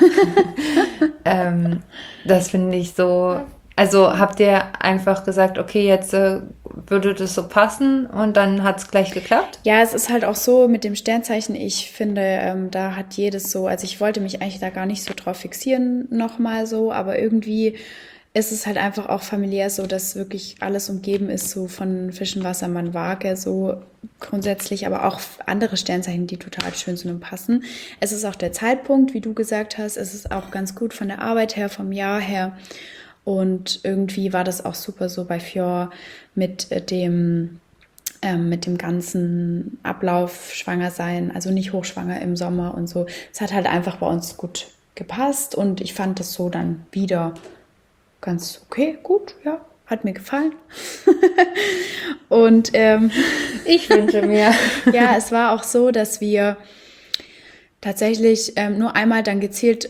Das finde ich so, also habt ihr einfach gesagt, okay, jetzt würde das so passen und dann hat es gleich geklappt? Ja, es ist halt auch so mit dem Sternzeichen, ich finde, da hat jedes so, also ich wollte mich eigentlich da gar nicht so drauf fixieren nochmal so, aber irgendwie ist es halt einfach auch familiär so, dass wirklich alles umgeben ist, so von Fischen, Wassermann, Waage, so grundsätzlich, aber auch andere Sternzeichen, die total schön zu einem passen. Es ist auch der Zeitpunkt, wie du gesagt hast, es ist auch ganz gut von der Arbeit her, vom Jahr her und irgendwie war das auch super so bei Fjord mit dem ganzen Ablauf, schwanger sein, also nicht hochschwanger im Sommer und so. Es hat halt einfach bei uns gut gepasst und ich fand das so dann wieder ganz okay, gut, ja, hat mir gefallen. Und Ich wünsche mir. ja, es war auch so, dass wir tatsächlich nur einmal dann gezielt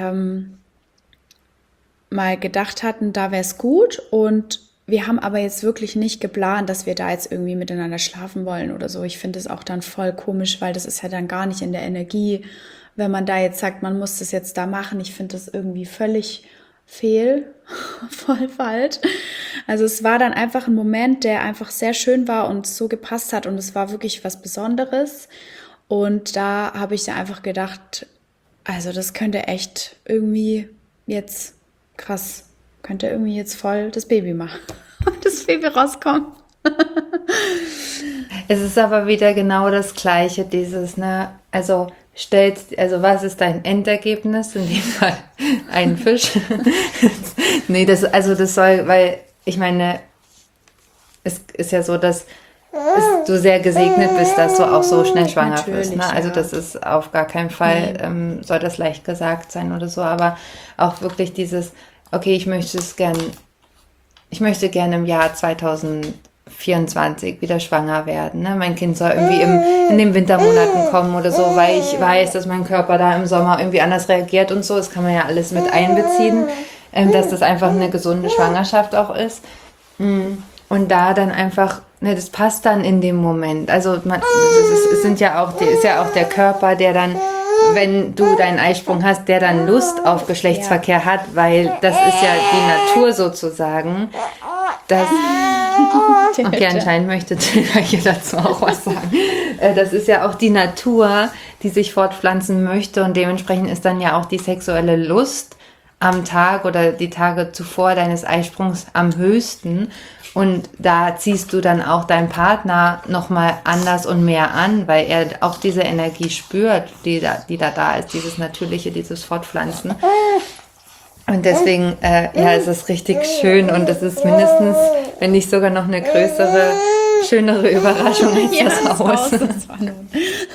mal gedacht hatten, da wäre es gut und wir haben aber jetzt wirklich nicht geplant, dass wir da jetzt irgendwie miteinander schlafen wollen oder so. Ich finde es auch dann voll komisch, weil das ist ja dann gar nicht in der Energie, wenn man da jetzt sagt, man muss das jetzt da machen. Ich finde das irgendwie völlig voll falsch. Also es war dann einfach ein Moment, der einfach sehr schön war und so gepasst hat und es war wirklich was Besonderes. Und da habe ich dann einfach gedacht, also das könnte echt irgendwie jetzt krass, könnte irgendwie jetzt voll das Baby machen. das Baby rauskommt. Es ist aber wieder genau das Gleiche, dieses, ne, also was ist dein Endergebnis? In dem Fall ein Fisch. Nee, das soll, weil, ich meine, es ist ja so, dass du sehr gesegnet bist, dass du auch so schnell schwanger wirst. Ne? Also das ist auf gar keinen Fall, soll das leicht gesagt sein oder so, aber auch wirklich dieses, okay, ich möchte gerne im Jahr 2024 wieder schwanger werden. Ne? Mein Kind soll irgendwie in den Wintermonaten kommen oder so, weil ich weiß, dass mein Körper da im Sommer irgendwie anders reagiert und so. Das kann man ja alles mit einbeziehen, dass das einfach eine gesunde Schwangerschaft auch ist. Und da dann einfach, ne, das passt dann in dem Moment. Also ist ja auch der Körper, der dann, wenn du deinen Eisprung hast, der dann Lust auf Geschlechtsverkehr hat, weil das ist ja die Natur sozusagen. Okay, anscheinend möchte Tilda hier dazu auch was sagen. Das ist ja auch die Natur, die sich fortpflanzen möchte und dementsprechend ist dann ja auch die sexuelle Lust am Tag oder die Tage zuvor deines Eisprungs am höchsten. Und da ziehst du dann auch deinen Partner nochmal anders und mehr an, weil er auch diese Energie spürt, die da ist, dieses Natürliche, dieses Fortpflanzen. Und deswegen, ist es richtig schön und es ist mindestens, wenn nicht sogar noch eine größere, schönere Überraschung als das Haus. Das war nun.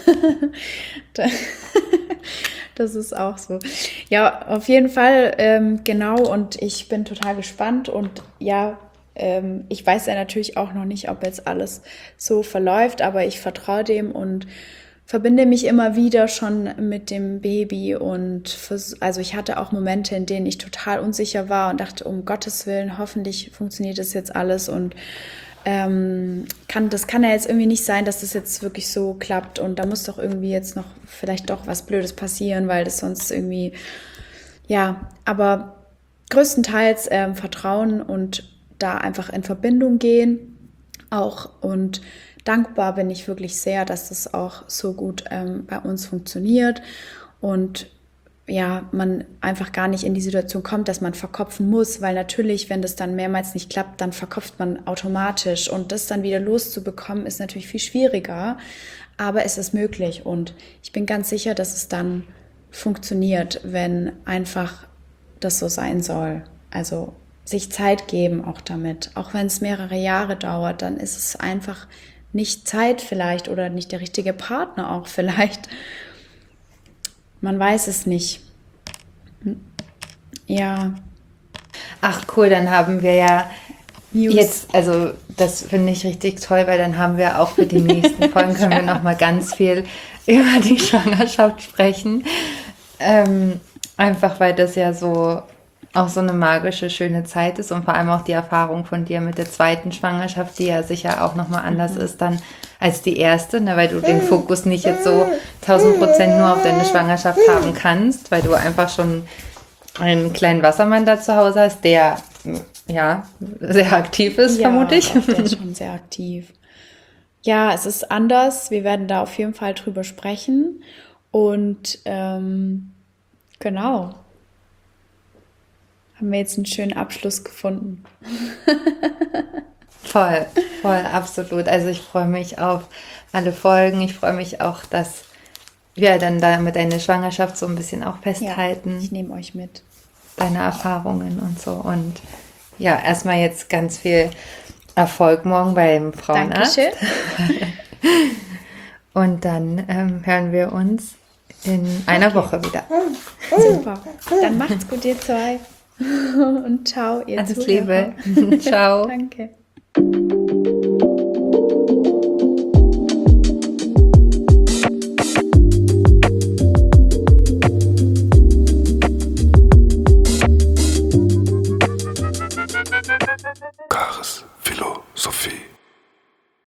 Das ist auch so. Ja, auf jeden Fall, genau. Und ich bin total gespannt und ja, ich weiß ja natürlich auch noch nicht, ob jetzt alles so verläuft, aber ich vertraue dem und verbinde mich immer wieder schon mit dem Baby und also ich hatte auch Momente, in denen ich total unsicher war und dachte, um Gottes Willen, hoffentlich funktioniert das jetzt alles und das kann ja jetzt irgendwie nicht sein, dass das jetzt wirklich so klappt und da muss doch irgendwie jetzt noch vielleicht doch was Blödes passieren, weil das sonst irgendwie, ja, aber größtenteils Vertrauen und da einfach in Verbindung gehen auch und dankbar bin ich wirklich sehr, dass das auch so gut bei uns funktioniert und ja, man einfach gar nicht in die Situation kommt, dass man verkopfen muss, weil natürlich, wenn das dann mehrmals nicht klappt, dann verkopft man automatisch und das dann wieder loszubekommen, ist natürlich viel schwieriger, aber es ist möglich und ich bin ganz sicher, dass es dann funktioniert, wenn einfach das so sein soll. Also sich Zeit geben auch damit, auch wenn es mehrere Jahre dauert, dann ist es einfach nicht Zeit vielleicht oder nicht der richtige Partner auch vielleicht. Man weiß es nicht. Ja. Ach cool, dann haben wir ja News. Jetzt, also das finde ich richtig toll, weil dann haben wir auch für die nächsten Folgen, können wir nochmal ganz viel über die Schwangerschaft sprechen. Einfach weil das ja so auch so eine magische, schöne Zeit ist und vor allem auch die Erfahrung von dir mit der zweiten Schwangerschaft, die ja sicher auch nochmal anders ist dann als die erste, ne, weil du den Fokus nicht jetzt so 1000% nur auf deine Schwangerschaft haben kannst, weil du einfach schon einen kleinen Wassermann da zu Hause hast, der ja sehr aktiv ist, vermute ich. Ja, der ist schon sehr aktiv. Ja, es ist anders. Wir werden da auf jeden Fall drüber sprechen und genau. Haben wir jetzt einen schönen Abschluss gefunden. Voll, absolut. Also ich freue mich auf alle Folgen. Ich freue mich auch, dass wir dann da mit deiner Schwangerschaft so ein bisschen auch festhalten. Ja, ich nehme euch mit. Deine Erfahrungen und so. Und ja, erstmal jetzt ganz viel Erfolg morgen beim Frauenarzt. Dankeschön. Und dann hören wir uns in einer Woche wieder. Super. Dann macht's gut, ihr zwei. Und ciao, ihr Alles Zuhörer. Liebe. Ciao. Danke. Kares Philosophie.